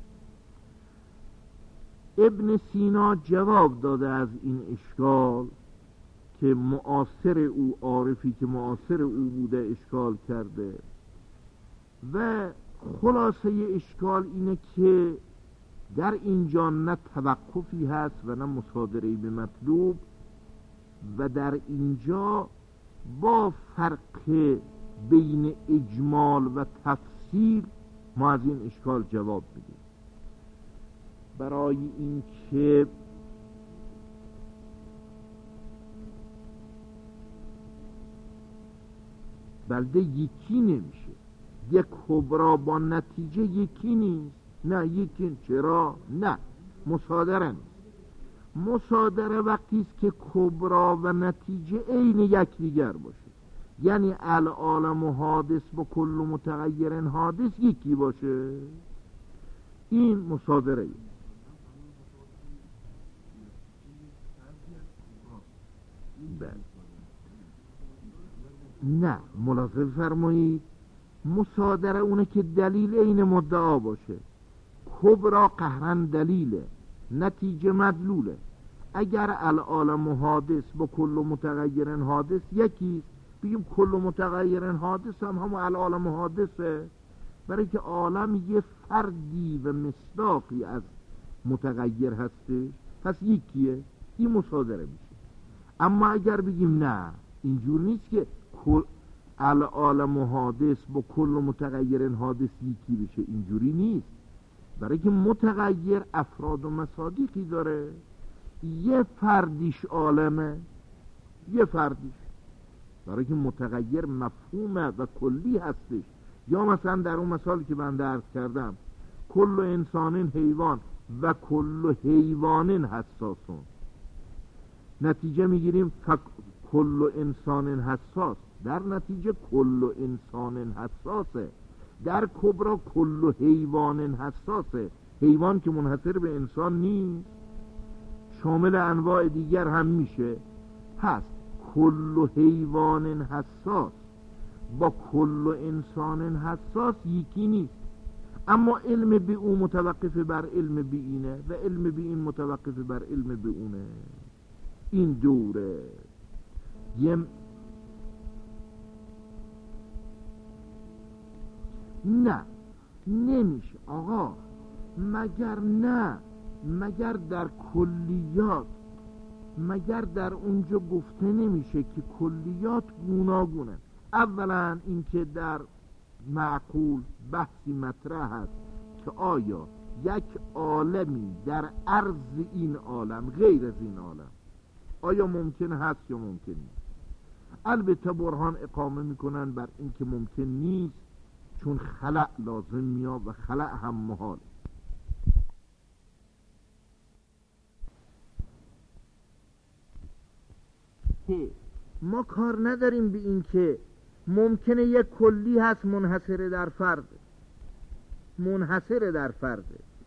ابن سینا جواب داده از این اشکال که معاصر او، عارفی که معاصر او بوده اشکال کرده، و خلاصه اشکال اینه که در اینجا نه توقفی هست و نه مصادره‌ای به مطلوب، و در اینجا با فرق بین اجمال و تفصیل ما از این اشکال جواب بدیم. برای این که بلده یکی نمیشه، یک کبرا با نتیجه یکی نیست. نه یکی، چرا؟ نه، مصادره نیست. مصادره وقتی است که کبرا و نتیجه عین یکدیگر باشه، یعنی العالم و حادث با کل متغیر حادث یکی باشه. این مصادره ای. بله. نه، ملاحظه فرمایید، مصادره اونه که دلیل عین مدعا باشه. کبرا قهرن دلیله، نتیجه مدلوله. اگر العالم و حادث با کل متغیر حادث یکی، بگیم کل متغیر حادث هم همون العالم و حادثه، برای که عالم یه فردی و مصداقی از متغیر هستش، پس یکیه. این مصادره میشه. اما اگر بگیم نه، اینجور نیست که العالم و حادث با کل متغیر حادث یکی بشه، اینجوری نیست. برای که متغیر افراد و مصادیقی داره، یه فردیش عالمه، یه فردیش، برای که متغیر مفهومه و کلی هستش. یا مثلا در اون مثالی که من عرض کردم، کل انسان حیوان و کل حیوان حساسون، نتیجه میگیریم فک... کل انسان حساس، در نتیجه کل انسان حساسه. در کبرا کل حیوان حساسه، حیوان که منحصر به انسان نیست، شامل انواع دیگر هم میشه. پس کل حیوان حساس با کل انسان حساس یکی نیست. اما علم به او متوقف بر علم به اینه و علم به این متوقف بر علم به اونه. این دوره یم نه نمیشه آقا، مگر نه مگر در کلیات، مگر در اونجا گفته نمیشه که کلیات گوناگونه. اولا اینکه در معقول بحثی مطرح هست که آیا یک عالمی در عرض این عالم غیر از این عالم آیا ممکن هست یا ممکن نیست. البته برهان اقامه میکنن بر اینکه ممکن نیست، چون خلأ لازم میاد و خلأ هم محال. ما کار نداریم به این که ممکنه یک کلی هست منحصر در فرد، منحصر در فرد.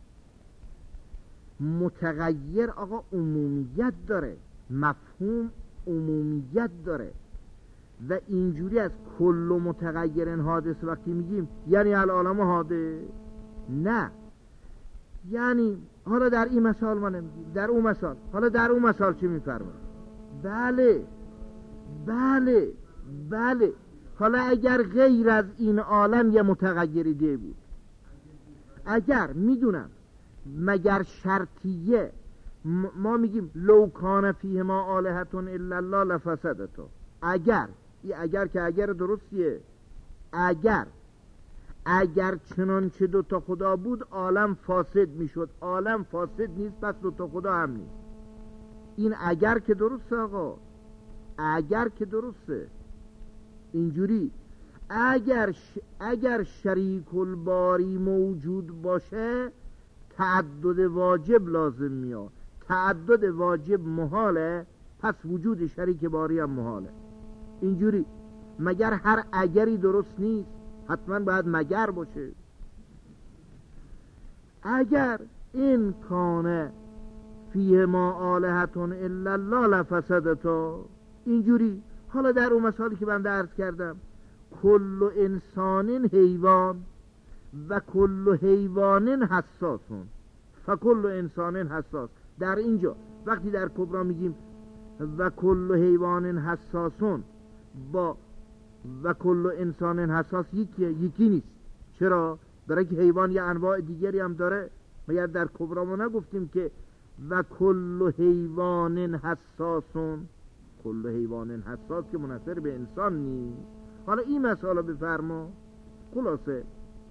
متغیر آقا عمومیت داره، مفهوم عمومیت داره، و اینجوری از کل متغیر حادث وقتی میگیم یعنی العالم حادث، نه، یعنی حالا در این مثال ما نمیگیم، در اون مثال، حالا در اون مثال چی میفرمایید؟ بله بله بله. حالا اگر غیر از این عالم یه متغیری ده بود، اگر میدونم، مگر شرطیه ما میگیم لو کان فیه ما آلهتون الا الله لفسدتا، اگر، این اگر که اگر درستیه، اگر اگر چنانچه دوتا خدا بود عالم فاسد میشد، عالم فاسد نیست پس دوتا خدا هم نیست. این اگر که درسته آقا، اگر که درسته. اینجوری اگر ش... اگر شریک الباری موجود باشه تعدد واجب لازم میاد، تعدد واجب محاله، پس وجود شریک باری هم محاله. اینجوری مگر هر اگری درست نیست، حتما باید مگر باشه. اگر این کانه فیه ما آلهتون الا الله لفسدتا، اینجوری. حالا در اون مثالی که من درس کردم، کل انسان حیوان و کل حیوان حساسون، فکل انسان حساس. در اینجا وقتی در کبرا میگیم و کل حیوان حساسون با و کل انسان حساس یکی یکی نیست. چرا؟ برای که حیوان یه انواع دیگری هم داره. مگر در کبرا ما نگفتیم که و کل حیوان حساسون، کل حیوان حساس که منحصر به انسان نیست. حالا این مسئله بفرما. خلاصه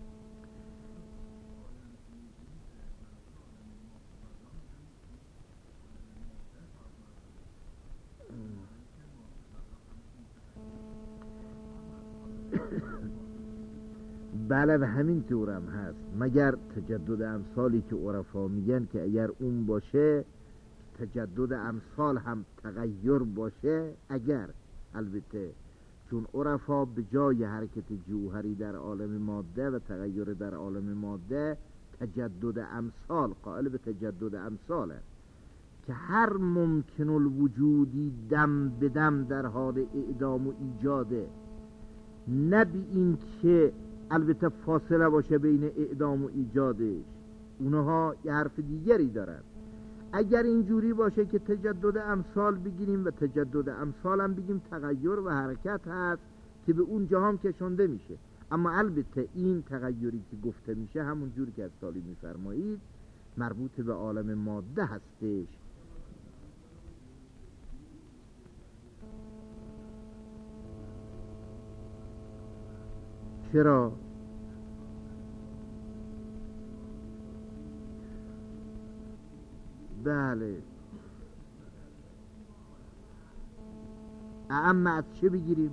بله و همین طورم هست، مگر تجدد امثالی که عرفا میگن که اگر اون باشه تجدد امثال هم تغییر باشه. اگر البته چون عرفا به جای حرکت جوهری در عالم ماده و تغییر در عالم ماده تجدد امثال قائل به تجدد امثاله که هر ممکن الوجودی دم به دم در حال اعدام و ایجاده، نه بی این که البته فاصله باشه بین اعدام و ایجادش. اونها یه حرف دیگری دارن. اگر اینجوری باشه که تجدد امثال بگیریم و تجدد امثال هم بگیم تغییر و حرکت هست که به اون جهان کشنده میشه. اما البته این تغییری که گفته میشه همون جوری که از سالی میفرمایید مربوط به عالم ماده هستش. چرا؟ بله. اما از چه بگیریم؟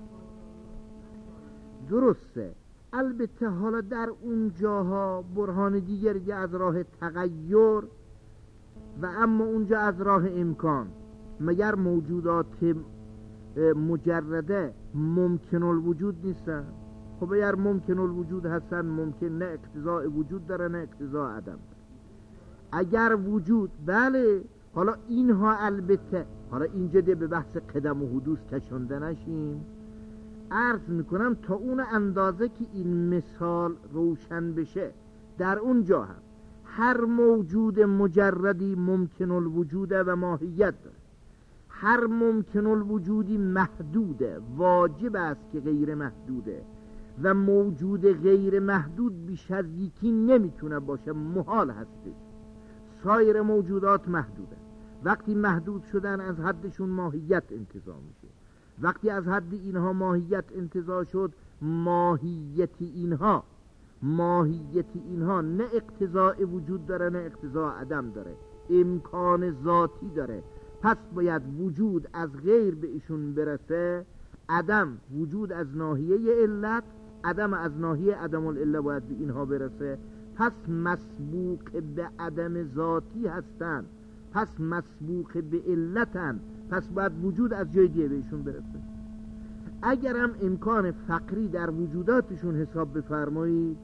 درسته. البته حالا در اون جاها برهان دیگری از راه تغییر و اما اونجا از راه امکان. مگر موجودات مجرده ممکن الوجود نیستن؟ خب اگر ممکن الوجود هستن ممکن نه اقتضاء وجود داره نه اقتضاء عدم داره. اگر وجود بله. حالا اینها البته حالا اینجا ده به بحث قدم و حدوث کشنده نشیم. عرض میکنم تا اون اندازه که این مثال روشن بشه در اونجا هم هر موجود مجردی ممکن الوجوده و ماهیت داره. هر ممکن الوجودی محدوده، واجب است که غیر محدوده و موجود غیر محدود بیش از یکی نمیتونه باشه، محال هستش. سایر موجودات محدوده. وقتی محدود شدن از حدشون ماهیت انتزاع میشه. وقتی از حد اینها ماهیت انتزاع شد، ماهیت اینها ماهیت اینها نه اقتضاء وجود داره نه اقتضاء عدم داره، امکان ذاتی داره. پس باید وجود از غیر به ایشون برسه، عدم وجود از ناحیه علت، عدم از ناحیه عدم العله باید به اینها برسه. پس مسبوق به عدم ذاتی هستن، پس مسبوق به علتن، پس باید وجود از جای دیگه بهشون برسه. اگر هم امکان فقری در وجوداتشون حساب بفرمایید،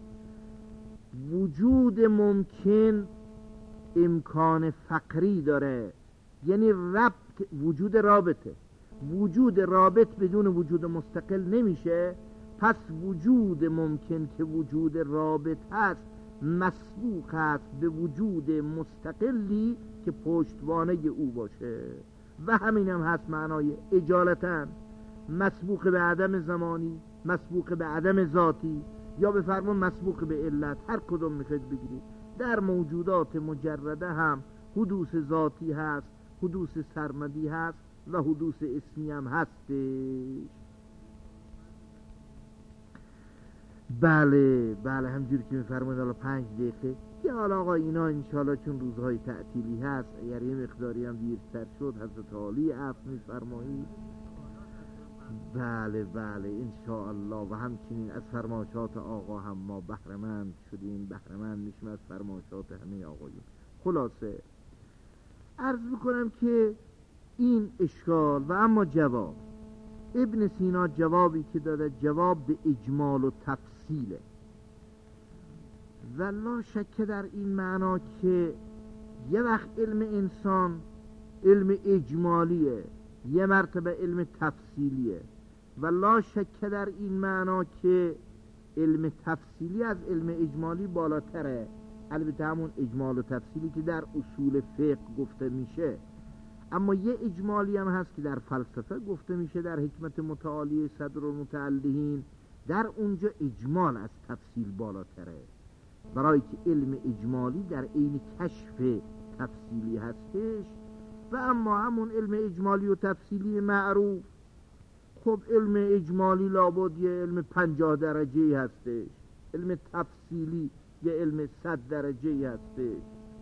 وجود ممکن امکان فقری داره، یعنی ربط، وجود رابطه. وجود رابط بدون وجود مستقل نمیشه. پس وجود ممکن که وجود رابط هست مسبوق است به وجود مستقلی که پشتوانه او باشه. و همین هم هست معنای اجالتاً، مسبوق به عدم زمانی، مسبوق به عدم ذاتی، یا به فرمان مسبوق به علت. هر کدوم میخواید بگیرید. در موجودات مجرده هم حدوث ذاتی هست، حدوث سرمدی هست و حدوث اسمی هم هستش. بله بله همجوری که میفرمایید. حالا پنج دقیقه که حالا آقا اینا انشالله چون روزهای تعطیلی هست، اگر یه مقداری هم دیرتر شد حضرت عالی عفو میفرمایید. بله بله انشاءالله. و همچنین از فرمایشات آقا هم ما بهره‌مند شدیم، بهره‌مند میشیم از فرمایشات همه آقایون. خلاصه عرض میکنم که این اشکال و اما جواب ابن سینا جوابی که داده جواب به اجمال و تفصیله و لا شک در این معنا که یه وقت علم انسان علم اجمالیه، یه مرتبه علم تفصیلیه و لا شک در این معنا که علم تفصیلی از علم اجمالی بالاتره. البته همون اجمال و تفصیلی که در اصول فقه گفته میشه، اما یه اجمالی هم هست که در فلسفه گفته میشه، در حکمت متعالی صدر المتعلهین، در اونجا اجمال از تفصیل بالاتره، برای که علم اجمالی در عین کشف تفصیلی هستش. و اما همون علم اجمالی و تفصیلی معروف، خب علم اجمالی لابد یه علم پنجاه درجه هستش، علم تفصیلی یه علم صد درجه هستش.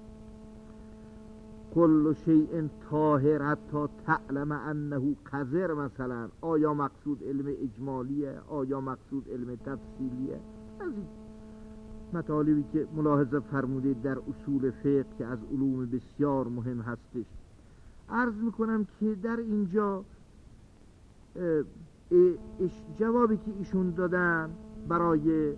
کل شیء طاهر حتی تعلم انه قذر مثلا، آیا مقصود علم اجمالیه، آیا مقصود علم تفصیلیه؟ از این مطالبی که ملاحظه فرموده در اصول فقه که از علوم بسیار مهم هستش. عرض میکنم که در اینجا جوابی که ایشون دادن برای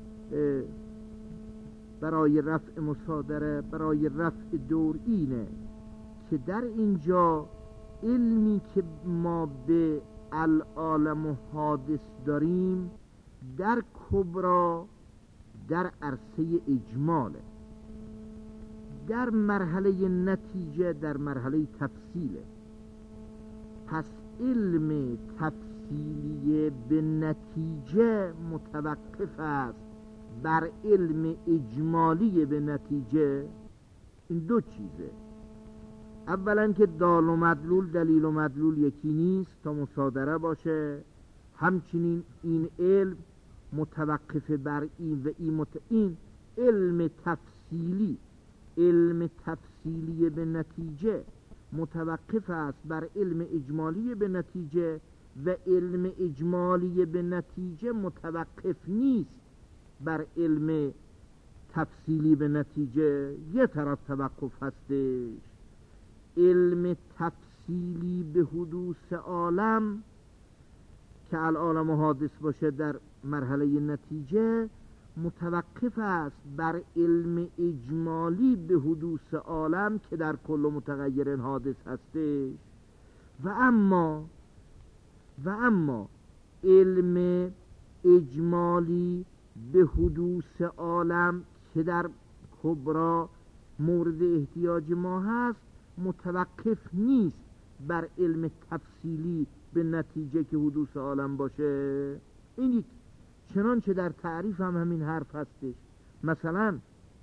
برای رفع مصادره، برای رفع دور، اینه که در اینجا علمی که ما به العالم و حادث داریم در کبرا در عرصه اجماله، در مرحله نتیجه در مرحله تفصیله. پس علم تفصیلی به نتیجه متوقف است بر علم اجمالی به نتیجه. این دو چیزه، اولا که دال و مدلول، دلیل و مدلول یکی نیست تا مصادره باشه، همچنین این علم متوقف بر این و این, مت... این علم تفصیلی، علم تفصیلی به نتیجه متوقف است بر علم اجمالی به نتیجه و علم اجمالی به نتیجه متوقف نیست بر علم تفصیلی به نتیجه. یه طرف توقف هستش، علم تفصیلی به حدوث عالم که العالم حادث باشه در مرحله نتیجه متوقف است بر علم اجمالی به حدوث عالم که در کل متغیر حادث هستش. و اما و اما علم اجمالی به حدوث عالم که در کبرا مورد احتیاج ما هست متوقف نیست بر علم تفصیلی به نتیجه که حدوث عالم باشه. این چنانچه در تعریف هم همین حرف هستش. مثلا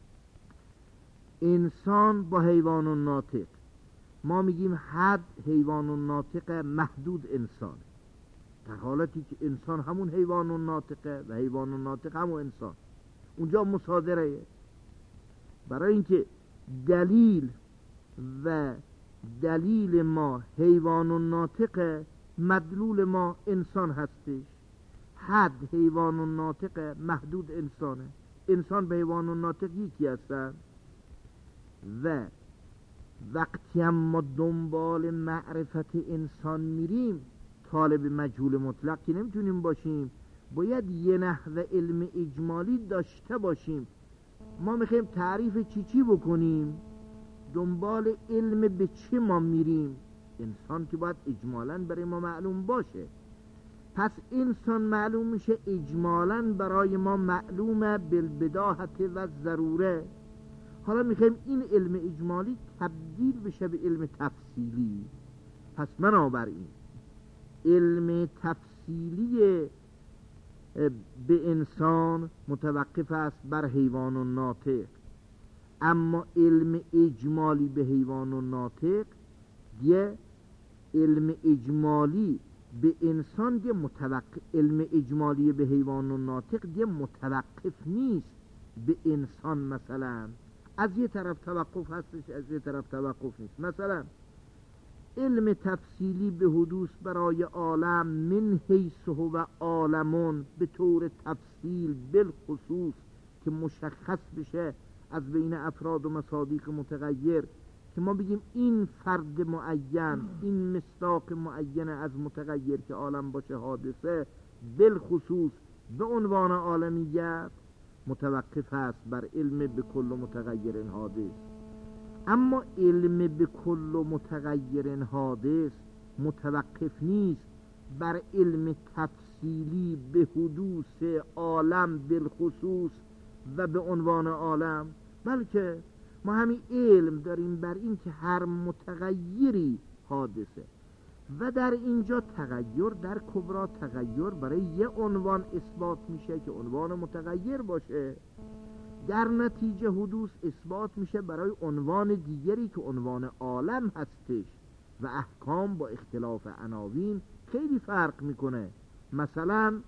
انسان با حیوان و ناطق، ما میگیم حد حیوان و ناطق محدود انسان، در حالتی که انسان همون حیوان و ناطقه و حیوان و ناطق همون انسان. اونجا مصادره، برای اینکه دلیل و دلیل ما حیوان و ناطقه، مدلول ما انسان هستش. حد حیوان و ناطقه، محدود انسانه. انسان به حیوان و ناطق یکی هستن. و وقتی هم ما دنبال معرفت انسان میریم طالب مجهول مطلق که نمیتونیم باشیم، باید یه نحو علم اجمالی داشته باشیم. ما میخوایم تعریف چی چی بکنیم، دنبال علم به چی ما میریم، انسان که باید اجمالاً برای ما معلوم باشه. پس انسان معلوم میشه اجمالاً برای ما معلومه بالبداهت و ضروره. حالا میخوایم این علم اجمالی تبدیل بشه به علم تفصیلی. پس بنابراین علم تفصیلی به انسان متوقف است بر حیوان و ناطق، اما علم اجمالی به حیوان و ناطق یه علم اجمالی به انسان یه متوقف، علم اجمالی به حیوان و ناطق یه متوقف نیست به انسان. مثلا از یه طرف توقف هستش، از یه طرف توقف نیست. مثلا علم تفصیلی به حدوث برای عالم من حیث و عالمون به طور تفصیل بالخصوص که مشخص بشه از بین افراد و مصادیق متغیر، که ما بگیم این فرد معین، این مصداق معین از متغیر که عالم باشه حادثه، بالخصوص به عنوان عالمیت متوقف هست بر علم به کل متغیر حادث. اما علم به کل متغیر حادث متوقف نیست بر علم تفصیلی به حدوث عالم بالخصوص و به عنوان عالم، بلکه ما همین علم داریم بر این که هر متغیری حادثه و در اینجا تغییر در کبرا تغییر برای یه عنوان اثبات میشه که عنوان متغیر باشه، در نتیجه حدوث اثبات میشه برای عنوان دیگری که عنوان عالم هستش و احکام با اختلاف عناوین خیلی فرق میکنه. مثلا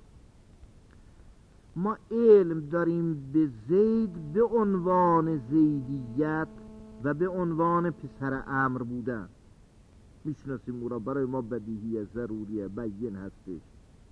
ما علم داریم به زید به عنوان زیدیت و به عنوان پسر امر بودن، میشناسیم او را، برای ما بدیهیه، ضروریه، بین هستش.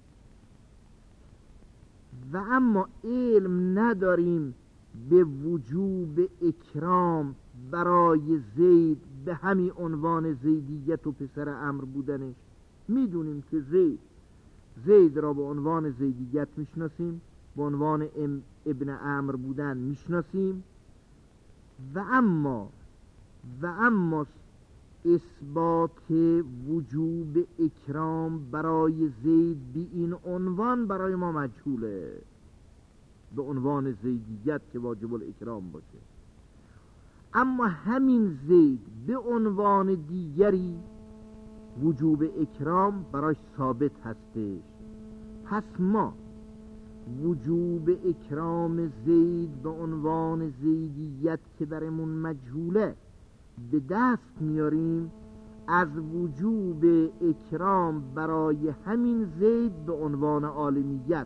و اما علم نداریم به وجوب اکرام برای زید به همین عنوان زیدیت و پسر امر بودنش. میدونیم که زید زید را به عنوان زیدیت میشناسیم، به عنوان ابن امر بودن میشناسیم، و اما و اما اثبات وجوب اکرام برای زید به این عنوان برای ما مجهوله، به عنوان زیدیت که واجب الاکرام باشه. اما همین زید به عنوان دیگری وجوب اکرام براش ثابت هستش. پس ما وجوب اکرام زید به عنوان زیدیت که برمون مجهوله به دست میاریم از وجوب اکرام برای همین زید به عنوان عالمیت.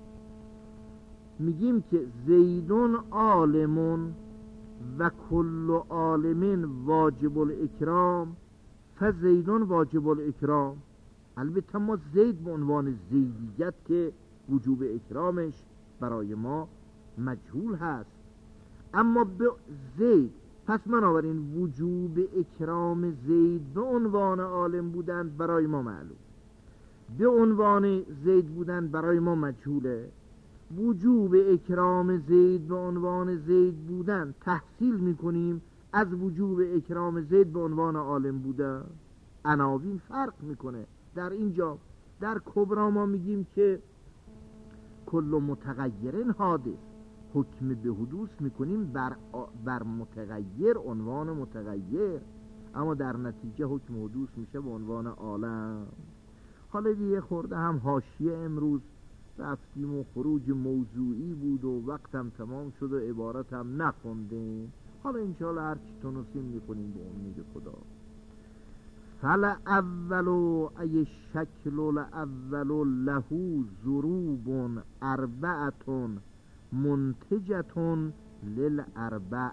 میگیم که زیدون عالمون و کل عالمین واجب الاکرام فزیدون واجب الاکرام. البته ما زید به عنوان زیدیت که وجوب اکرامش برای ما مجهول هست، اما به زید، پس بنابراین وجوب اکرام زید به عنوان عالم بودن برای ما معلوم، به عنوان زید بودن برای ما مجهوله. وجوب اکرام زید به عنوان زید بودن تحصیل میکنیم از وجوب اکرام زید به عنوان عالم بودن. عناوین فرق میکنه. در اینجا در کبرا ما میگیم که کل متغیرین حادث، حکم به حدوث میکنیم بر, بر متغیر عنوان متغیر، اما در نتیجه حکم حدوث میشه به عنوان عالم. حالا دیگه خورده هم حاشیه امروز رفتیم و خروج موضوعی بود و وقتم تمام شد و عبارتم نخوندیم. حالا انشاءالله هر چی تونستیم میکنیم به امید خدا. فل اولو ای شکل الاولو لهو ضروب اربعتون منتجتون للاربع.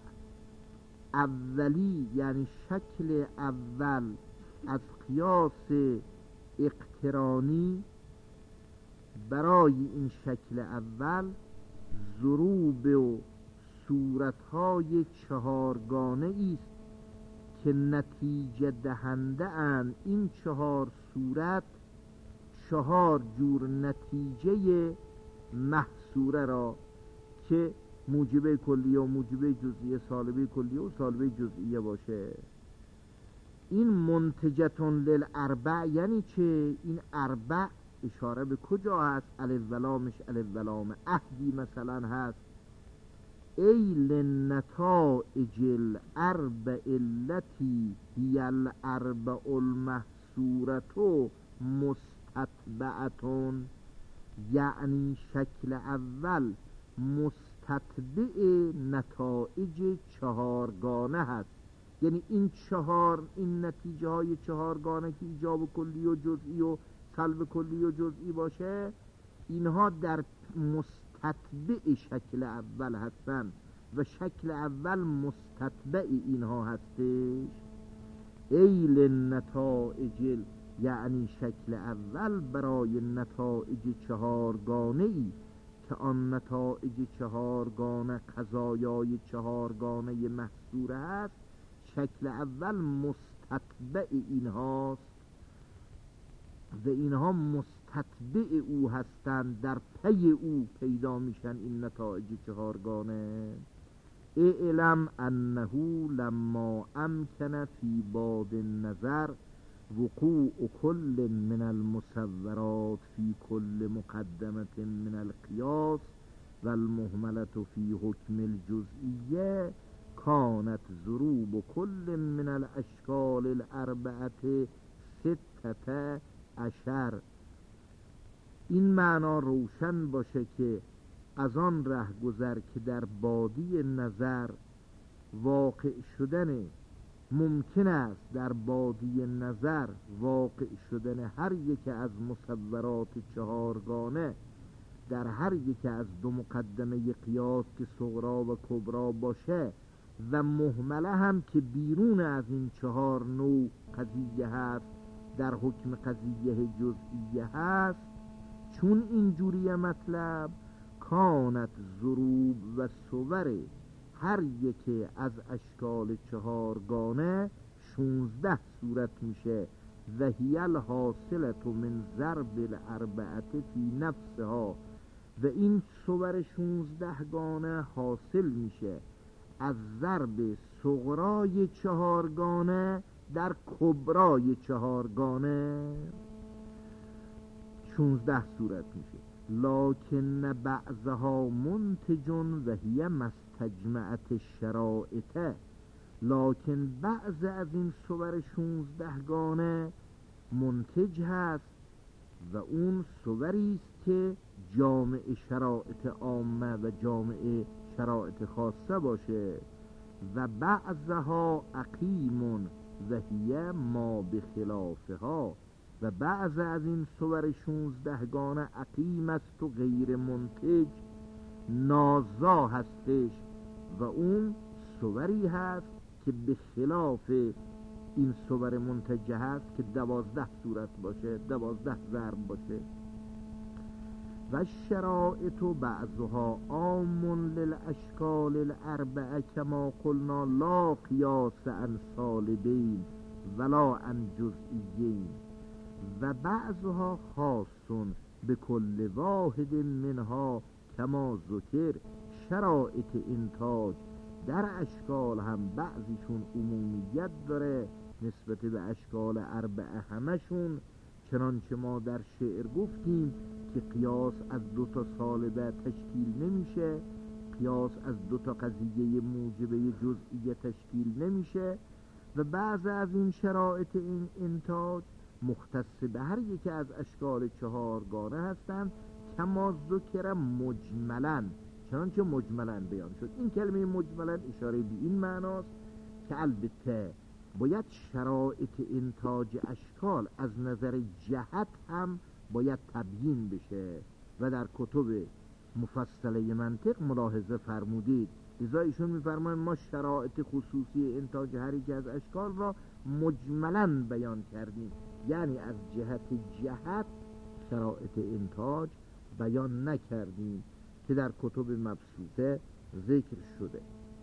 اولی یعنی شکل اول از قیاس اقترانی برای این شکل اول ضروب و صورتهای چهارگانه ایست که نتیجه دهنده اند. این چهار صورت چهار جور نتیجه محصوره را که موجبه کلیه و موجبه جزئیه، سالبه کلیه و سالبه جزئیه باشه. این منتجتون للاربع یعنی چه؟ این اربع اشاره به کجا هست؟ الف و لامش الف و لام عهدی مثلا هست. ای لنتائج الاربع التي هی الاربع المحصورة مستتبعتون، یعنی شکل اول مستتبع نتائج چهارگانه هست. یعنی این چهار این نتیجه های چهارگانه که ایجاب کلی و جزئی و سلب کلی و جزئی باشه، اینها در مستتبع شکل اول هستن و شکل اول مستتبع اینها هستش. ای لنتائج، یعنی شکل اول برای نتائج چهارگانه ای که آن نتائج چهارگانه قضایای چهارگانه محصوره هست، شکل اول مستتبع اینهاست و اینها مستتبع او هستند، در پی او پیدا میشن این نتایج چهارگانه. اعلم انه لما امکن فی باب النظر وقوع کل من المصورات فی کل مقدمة من القیاس و المهملة فی حکم الجزئیه کانت ضروب کل من الاشکال الاربعه ستة عشر. این معنا روشن باشه که از آن ره گذر که در بادی نظر واقع شدن ممکن است، در بادی نظر واقع شدن هر یک از مصورات چهارگانه در هر یک از دو مقدمه قیاس که صغرا و کبرا باشه و مهمله هم که بیرون از این چهار نوع قضیه هست در حکم قضیه جزئیه هست، چون اینجوری مطلب کانت ضروب و صور هر یک از اشکال چهارگانه شونزده صورت میشه و هی الحاصلت من ضرب الاربعه فی نفسها، و این صور شونزده گانه حاصل میشه از ضرب صغرای چهارگانه در کبرای چهارگانه. شونزده صورت میشه. لکن بعضها منتج و هی مستجمعت الشرائط، لکن بعض از این صور شونزده گانه منتج هست و اون صوری است که جامع شرائط عامه و جامع شرائط خاصه باشه، و بعضها عقیم و هی ما بخلافها، و بعض از این صور شونزده گانه عقیم است و غیر منتج نازا هستش، و اون صوری هست که به خلاف این صور منتجه هست که دوازده صورت باشه، دوازده ضرب باشه. و شرائط بعضها عام للاشکال الاربعه کما قلنا لا قیاس عن سالبین ولا عن جزئیین، و بعضها خاص به کل واحد منها کما ذکر. شرائط انتاج در اشکال هم بعضیشون عمومیت داره نسبت به اشکال اربعه همشون، چنانچه ما در شعر گفتیم که قیاس از دو تا سالبه تشکیل نمیشه، قیاس از دو تا قضیه موجبه جزئیه تشکیل نمیشه، و بعض از این شرایط این انتاج مختص به هر یکی از اشکال چهارگانه هستند کما ذکر مجملن، چنانچه مجملن بیان شد. این کلمه مجملن اشاره به این معناست که البته باید شرایط انتاج اشکال از نظر جهت هم باید تبیین بشه و در کتب مفصله منطق ملاحظه فرمودید. لذا ایشون میفرمایند ما شرایط خصوصی انتاج هر یک از اشکال را مجملاً بیان کردیم، یعنی از جهت جهت شرایط انتاج بیان نکردیم که در کتب مبسوطه ذکر شده.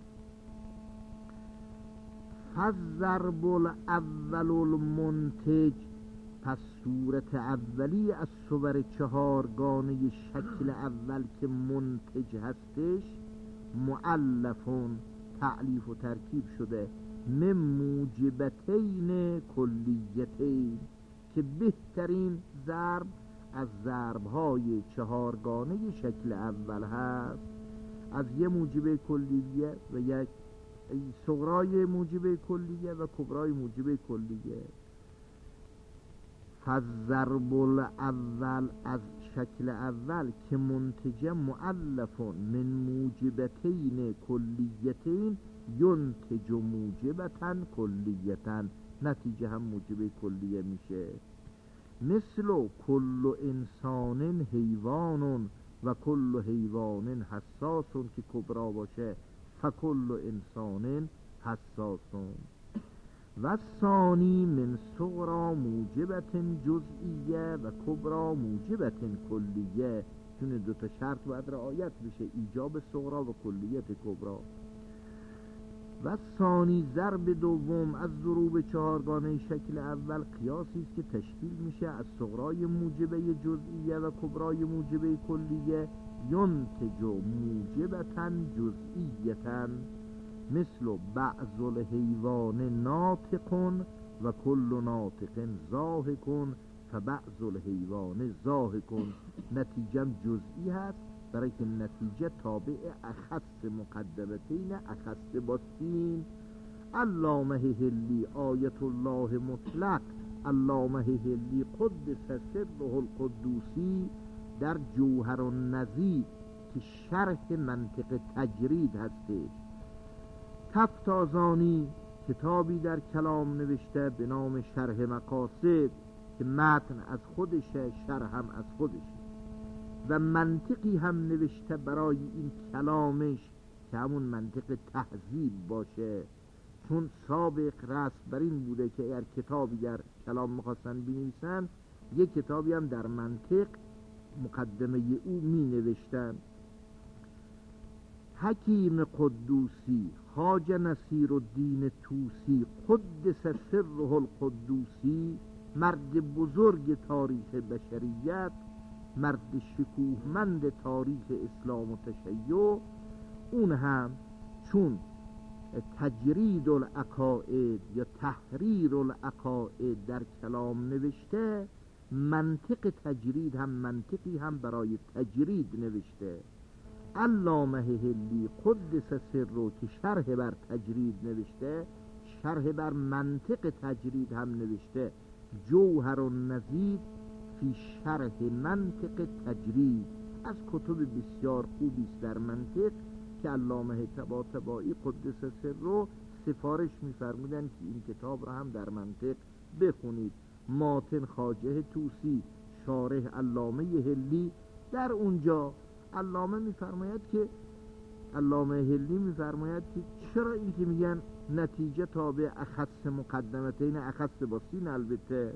فالضرب الاول المنتج، پس صورت اولی از صور چهارگانه شکل اول که منتج هستش مؤلفون تعلیف و ترکیب شده من موجبتین کلیتین، که بهترین ضرب از ضربهای چهارگانه شکل اول هست، از یه موجب کلیه و یک صغرای موجب کلیه و کبرای موجب کلیه. فالضرب الاول از شکل اول که منتج مؤلفون من موجبتین کلیتین ینتج موجبتن کلیتن، نتیجه هم موجب کلیه میشه. مثل کل انسان حیوان و کل حیوان حساسون که کبرا باشه فکل انسان حساسون. و ثانی من صغرا موجبت جزئیه و کبرا موجبت کلیه، چون دو تا شرط باید رعایت بشه، ایجاب صغرا و کلیت کبرا. و ثانی ضرب دوم از ضروب چهارگانه شکل اول قیاسی است که تشکیل میشه از صغرای موجبه جزئیه و کبرای موجبه کلیه ینتج موجبتن جزئیتن، مثل بعض الحیوان ناطق و کل ناطق ضاحک فبعض الحیوان ضاحک. نتیجم جزئی هست برای که نتیجه تابع اخص مقدمتین اخص باستین. علامه حلی آیت الله مطلق، علامه حلی قدس سره القدوسی در جوهر النظیر که شرح منطق تجرید هستش. تفتازانی کتابی در کلام نوشته به نام شرح مقاصد که متن از خودشه، شرح هم از خودشه، و منطقی هم نوشته برای این کلامش که همون منطق تهذیب باشه، چون سابق رسم بر این بوده که اگر کتابی در کلام میخواستن بنویسن یک کتابی هم در منطق مقدمه او می نوشتن. حکیم قدوسی، خواجه نصیرالدین طوسی قدس سره القدوسی، مرد بزرگ تاریخ بشریت، مرد شکوهمند تاریخ اسلام و تشیع، اون هم چون تجرید العقاید یا تحریر العقاید در کلام نوشته، منطق تجرید هم منطقی هم برای تجرید نوشته. علامه حلی قدس سره که شرح بر تجرید نوشته، شرح بر منطق تجرید هم نوشته. جوهر النظیر فی شرح منطق تجرید از کتب بسیار خوبی است در منطق که علامه طباطبایی قدس سره سفارش می‌فرمودند که این کتاب را هم در منطق بخونید. ماتن خواجه طوسی شارح علامه حلی در اونجا علامه می‌فرماید که علامه حلی می‌فرماید که چرا این که میگن نتیجه تابع اخص مقدمتین اخص باستین، البته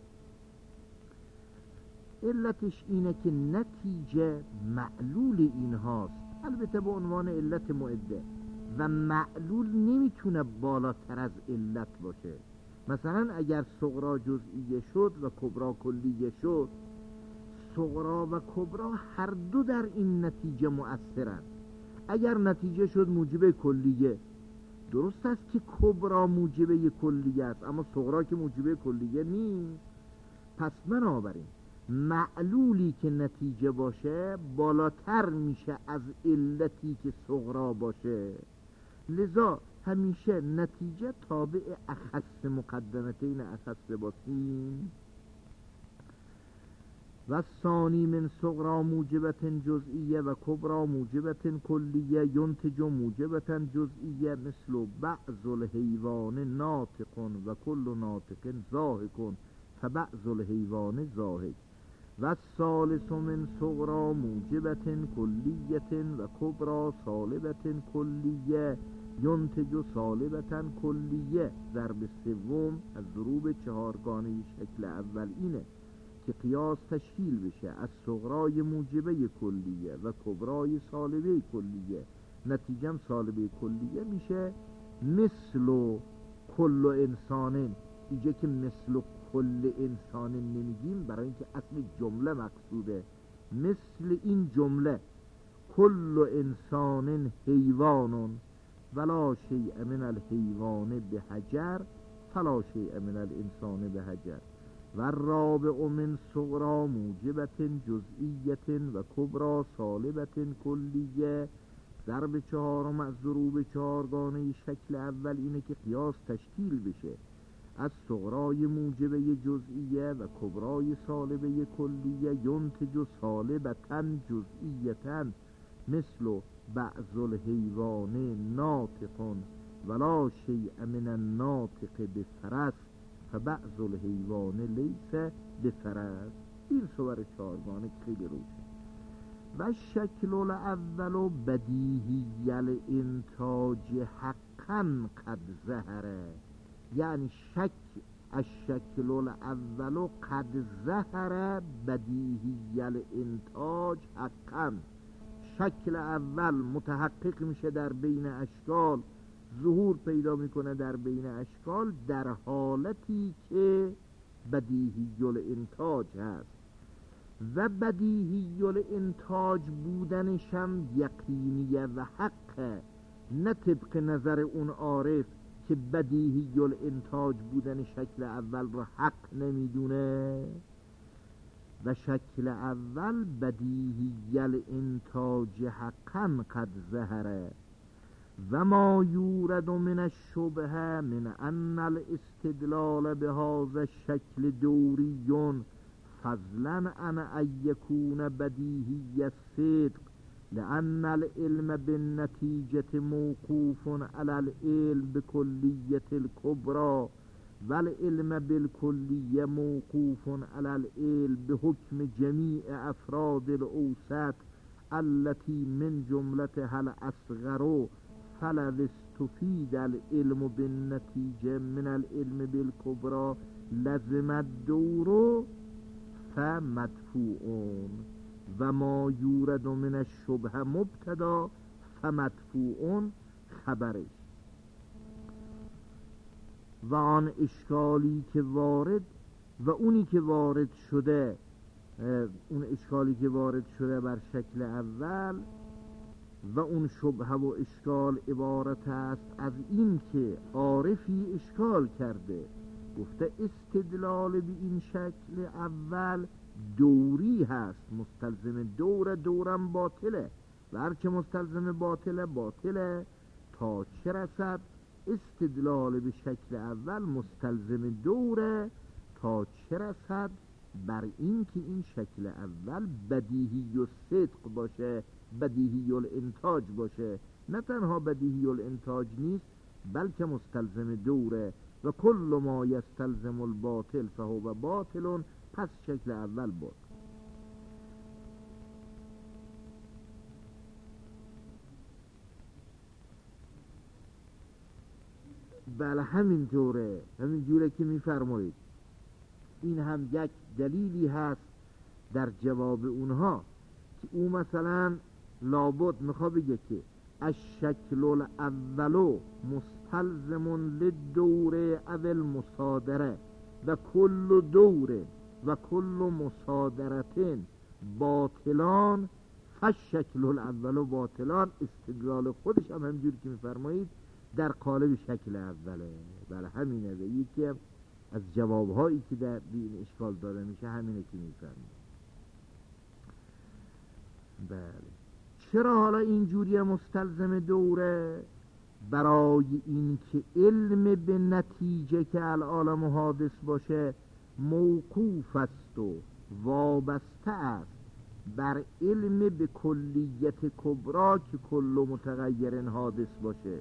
علتش اینه که نتیجه معلول این هاست، البته به عنوان علت معده، و معلول نمیتونه بالاتر از علت باشه. مثلا اگر صغرا جزئیه شد و کبرا کلیه شد، صغرا و کبرا هر دو در این نتیجه مؤثرن. اگر نتیجه شد موجب کلیه، درست است که کبرا موجبه کلیه است، اما صغرا که موجبه کلیه نیست. پس بنابراین معلولی که نتیجه باشه بالاتر میشه از علتی که صغرا باشه، لذا همیشه نتیجه تابع اخص مقدمتین اخص باستین. و ثانی من صغرا موجبت جزئیه و کبرا موجبت کلیه ینتج موجبت جزئیه مثل بعض الحیوان ناطق و کل ناطق ضاحک فبعض الحیوان ضاحک. و ثالث من صغرا موجبت کلیه و کبرا سالبت کلیه ینتج سالبت کلیه. ضرب سوم از ضروب چهارگانه شکل اول اینه که قیاس تشکیل بشه از صغرای موجبه کلیه و کبرای سالبه کلیه، نتیجم سالبه کلیه میشه مثل کل انسان. اینجا که مثل کل انسان نمیگیم برای اینکه اصل جمله مقصوده. مثل این جمله کل انسان حیوان ولا شیء من الحیوان بحجر فلا شیء من الانسان بحجر. و الرابع من صغرا موجبت جزئیت و کبرا سالبت کلیه. ضرب چهارم از ضروب چهارگانه شکل اول اینه که قیاس تشکیل بشه از صغرای موجبه جزئیه و کبرای سالبه کلیه ینتج سالبتا جزئیتا مثل بعض الحیوان ناطق ولا شیء من الناطق بفرس فبعض الحیوان لیس بفرس. این صور چهارگانه خیلی روشن. و شکل الاول بدیهی الانتاج حقا قد ظهره، یعنی شک الشکل الاول قد ظهر بدیهی الانتاج حقا. شکل اول متحقق میشه در بین اشکال، ظهور پیدا میکنه در بین اشکال در حالتی که بدیهی الانتاج هست. و بدیهی الانتاج بودنشم یقینیه و حقه، نه طبق نظر اون عارف که بدیهی الانتاج بودن شکل اول را حق نمیدونه و شکل اول بدیهی الانتاج حقا قد ظهره و ما یورد من الشبهه من ان الاستدلال بهذا الشکل دوری فضلا عن ان یکون بدیهی الصدق لأن العلم بالنتیجة موقوف على العلم بكلية الكبرى والعلم بالكلية موقوف على العلم بحكم جميع أفراد الأوسط التي من جملتها الأصغر فلو استفيد العلم بالنتيجة من العلم بالكبرى لزم الدور فمدفوع و ما یورد من الشبه مبتدا فمدفوع خبرش و آن اشکالی که وارد و اونی که وارد شده اون اشکالی که وارد شده بر شکل اول و اون شبه و اشکال عبارت است از این که عارفی اشکال کرده گفته استدلال به این شکل اول دوری هست مستلزم دور دورم باطله و هرچه مستلزم باطله باطله تا چه رسد استدلال به شکل اول مستلزم دوره تا چه رسد بر این که این شکل اول بدیهی و صدق باشه بدیهی الانتاج باشه نه تنها بدیهی الانتاج نیست بلکه مستلزم دوره و کل ما یستلزم الباطل فهو باطل پس شکل اول بود. بله همین جوره همین جوره که میفرمایید این هم یک دلیلی هست در جواب اونها که او مثلا لابد میخواد بگه که الشکل الاولو مستلزم للدوره اول مصادره و کل دوره و کل مصادرتین باطلان فالشکل الاول باطلان استدلال خودش هم همجوری که میفرمایید در قالب شکل اوله. بله همینه و یکی از جوابهایی که در این اشکال داده میشه همینه که میفرمایید. بله چرا حالا اینجوری مستلزم دوره؟ برای این که علم به نتیجه که العالم حادث باشه موقوف است و وابسته است بر علم به کلیت کبرا که کل متغیر حادث باشه.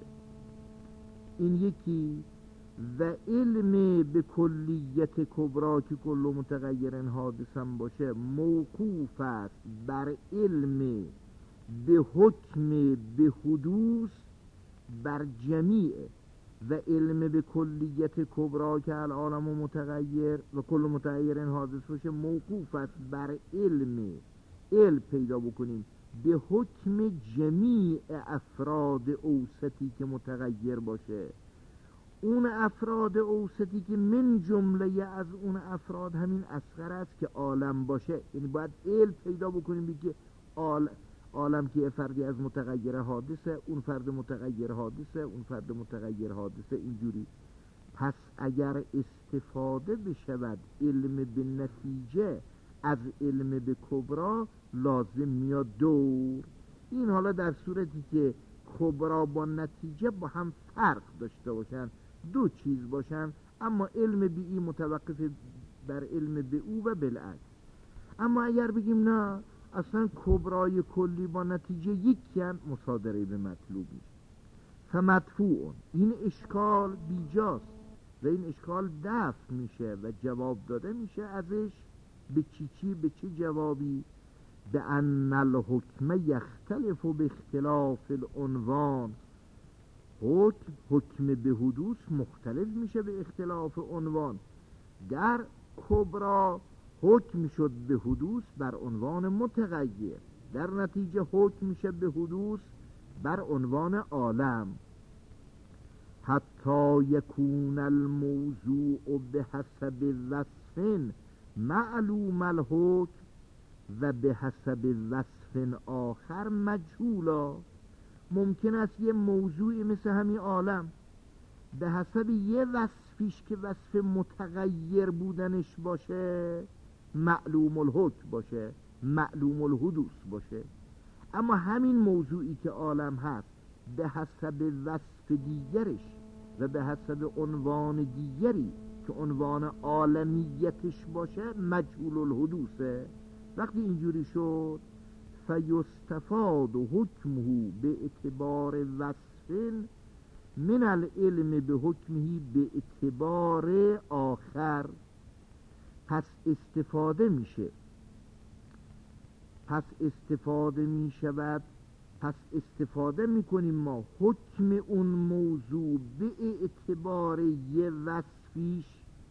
این یکی و علم به کلیت کبرا که کل متغیر حادث هم باشه موقوف است بر علم به حکم به حدوث بر جمیع و علم به کلیت کبرا که العالم متغیر و کل متغیر حادث باشه موقوف است بر علم علم پیدا بکنیم به حکم جمیع افراد اوسطی که متغیر باشه. اون افراد اوسطی که من جمله از اون افراد همین اصغر است که عالم باشه، یعنی باید علم پیدا بکنیم بگه عالم عالم که فردی از متغیر حادثه، اون فرد متغیر حادثه، اون فرد متغیر حادثه اینجوری. پس اگر استفاده بشود علم به نتیجه از علم به کبرا لازم میاد دور. این حالا در صورتی که کبرا با نتیجه با هم فرق داشته باشن، دو چیز باشن، اما علم به این متوقف بر علم به او و بالعکس. اما اگر بگیم نه اصلا کبرای کلی با نتیجه یکی هم مصادره به مطلوب میشه، فمدفوع، این اشکال بیجاست و این اشکال دفع میشه و جواب داده میشه ازش. به چی چی به چه جوابی؟ به ان الحکم یختلف به اختلاف العنوان، حکم حکم به حدوث مختلف میشه به اختلاف عنوان. در کبرا حکم شد به حدوث بر عنوان متغیر، در نتیجه حکم میشه به حدوث بر عنوان عالم. حتی یکون الموضوع به حسب وصف معلوم الحکم و به حسب وصف آخر مجهولا. ممکن است یه موضوعی مثل همین عالم به حسب یه وصفیش که وصف متغیر بودنش باشه معلوم الحکم باشه، معلوم الحدوث باشه، اما همین موضوعی که عالم هست به حسب وصف دیگرش و به حسب عنوان دیگری که عنوان عالمیتش باشه مجهول الحدوثه. وقتی اینجوری شد فیستفاد حکمه به اعتبار وصف من العلم به حکمه به اعتبار آخر، پس استفاده میشه پس استفاده می شود پس استفاده میکنیم ما حکم اون موضوع به اعتبار یه وصفیش.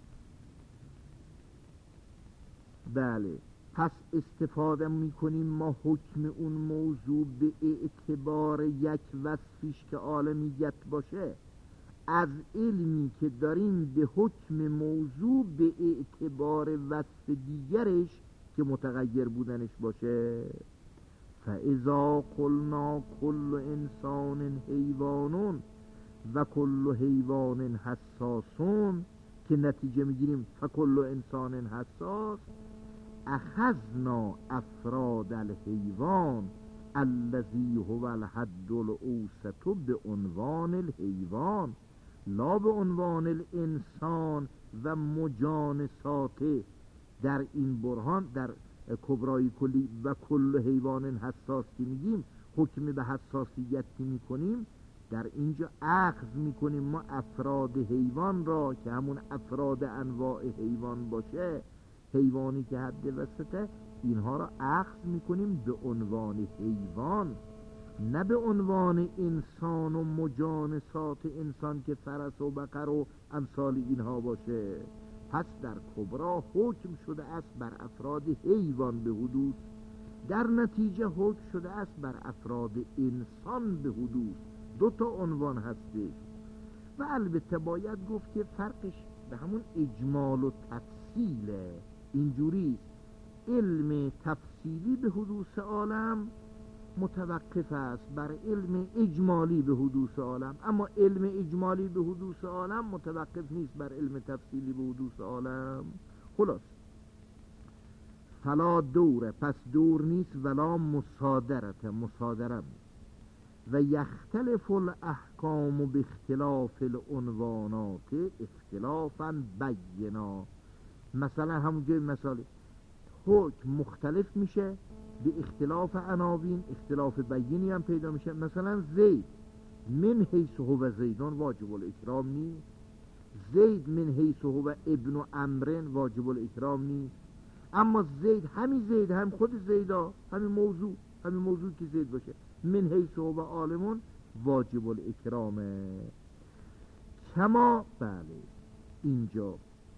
بله، پس استفاده میکنیم ما حکم اون موضوع به اعتبار یک وصفیش که عالمیت باشه از علمی که داریم به حکم موضوع به اعتبار وصف دیگرش که متغیر بودنش باشه. فاذا قلنا کل انسان حیوان و کل حیوان حساسون، که نتیجه میگیریم فکل انسان حساس، اخذنا افراد الحیوان الذی هو الحد الاوسط به عنوان الحیوان لا به عنوان الانسان و مجانسات. در این برهان در کبرای کلی و کل حیوان حساس که میگیم حکم به حساسیت که میکنیم، در اینجا اخذ میکنیم ما افراد حیوان را که همون افراد انواع حیوان باشه، حیوانی که حد وسطه، اینها را اخذ میکنیم به عنوان حیوان، نه به عنوان انسان و مجانسات انسان که فرس و بقر و امثال اینها باشه. پس در کبرا حکم شده است بر افراد حیوان به حدوث، در نتیجه حکم شده است بر افراد انسان به حدوث. دو تا عنوان هستش و البته باید گفت که فرقش به همون اجمال و تفصیله. اینجوری علم تفصیلی به حدوث عالم متوقف است بر علم اجمالی به حدوث عالم، اما علم اجمالی به حدوث عالم متوقف نیست بر علم تفصیلی به حدوث عالم. خلاص فلا دوره، پس دور نیست، ولا مصادرت، مصادره و یختلف الاحکام به اختلاف العنوانات اختلافا بینا. مثلا همونجای مثال حکم مختلف میشه به اختلاف عناوین، اختلاف بیینی هم پیدا میشه. مثلا زید من حیث هو زیدان واجب الاکرام نیست، زید من حیث هو ابن عمرو واجب الاکرام نیست، اما زید همین زید هم خود زیدا همین موضوع همین موضوع که زید باشه من حیث هو عالمون واجب الاکرامه. کما بله اینجا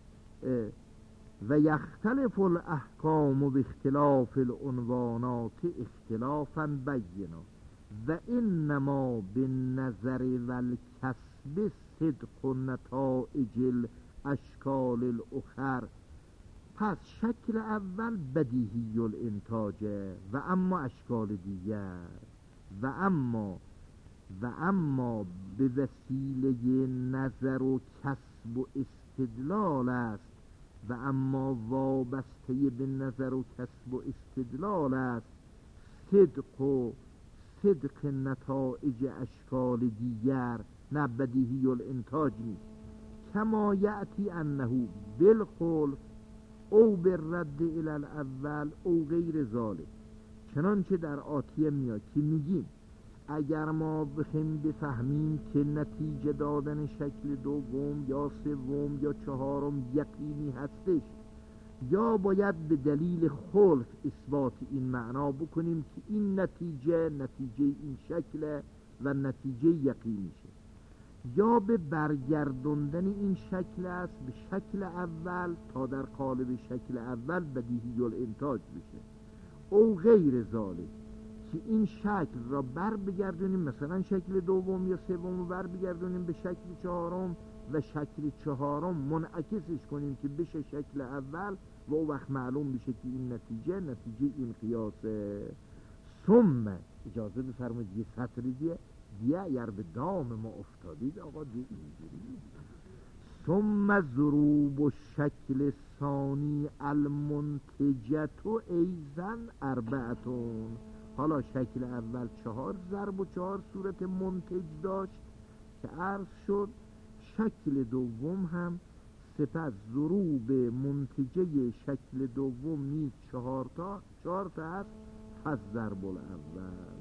و یختلف الاحکام به اختلاف العنوانات اختلافا بینا و انما بالنظر والکسب صدق و نتائج الاشکال الاخر. پس شکل اول بدیهی الانتاجه و اما اشکال دیگر و اما و اما به وسیله نظر و کسب و استدلال است و اما وابسته به نظر و کسب و استدلال است صدق و صدق نتائج اشکال دیگر، نه بدیهی الانتاج نیست. کما یأتی انه بالخلق او بالرد الى الاول او غیر ذلك، چنانچه در آتیه میاد که میگیم اگر ما بخیم بفهمیم که نتیجه دادن شکل دوم یا سوم یا چهارم یقینی هستش، یا باید به دلیل خلق اثبات این معنا بکنیم که این نتیجه نتیجه این شکل و نتیجه یقینی شه، یا به برگردوندن این شکل است به شکل اول تا در قالب شکل اول بدیهی الانتاج بشه، او غیر ذالک که این شکل را بر بگردونیم، مثلا شکل دوم یا سوم رو بر بگردونیم به شکل چهارم و شکل چهارم منعکسش کنیم که بشه شکل اول و او وقت معلوم بشه که این نتیجه نتیجه این قیاسه. ثم اجازه بفرمایید یه سطر دیگه دیگه اگر به دام ما افتادید آقا دیگه اینجوری ثم ضروب و شکل ثانی المنتجت و ایزن اربعتون. حالا شکل اول چهار ضرب و چهار صورت منتج داشت که عرض شد، شکل دوم هم سپس ضروب منتجه شکل دوم نیز چهار تا چهار تا هست، پس ضرب الاول.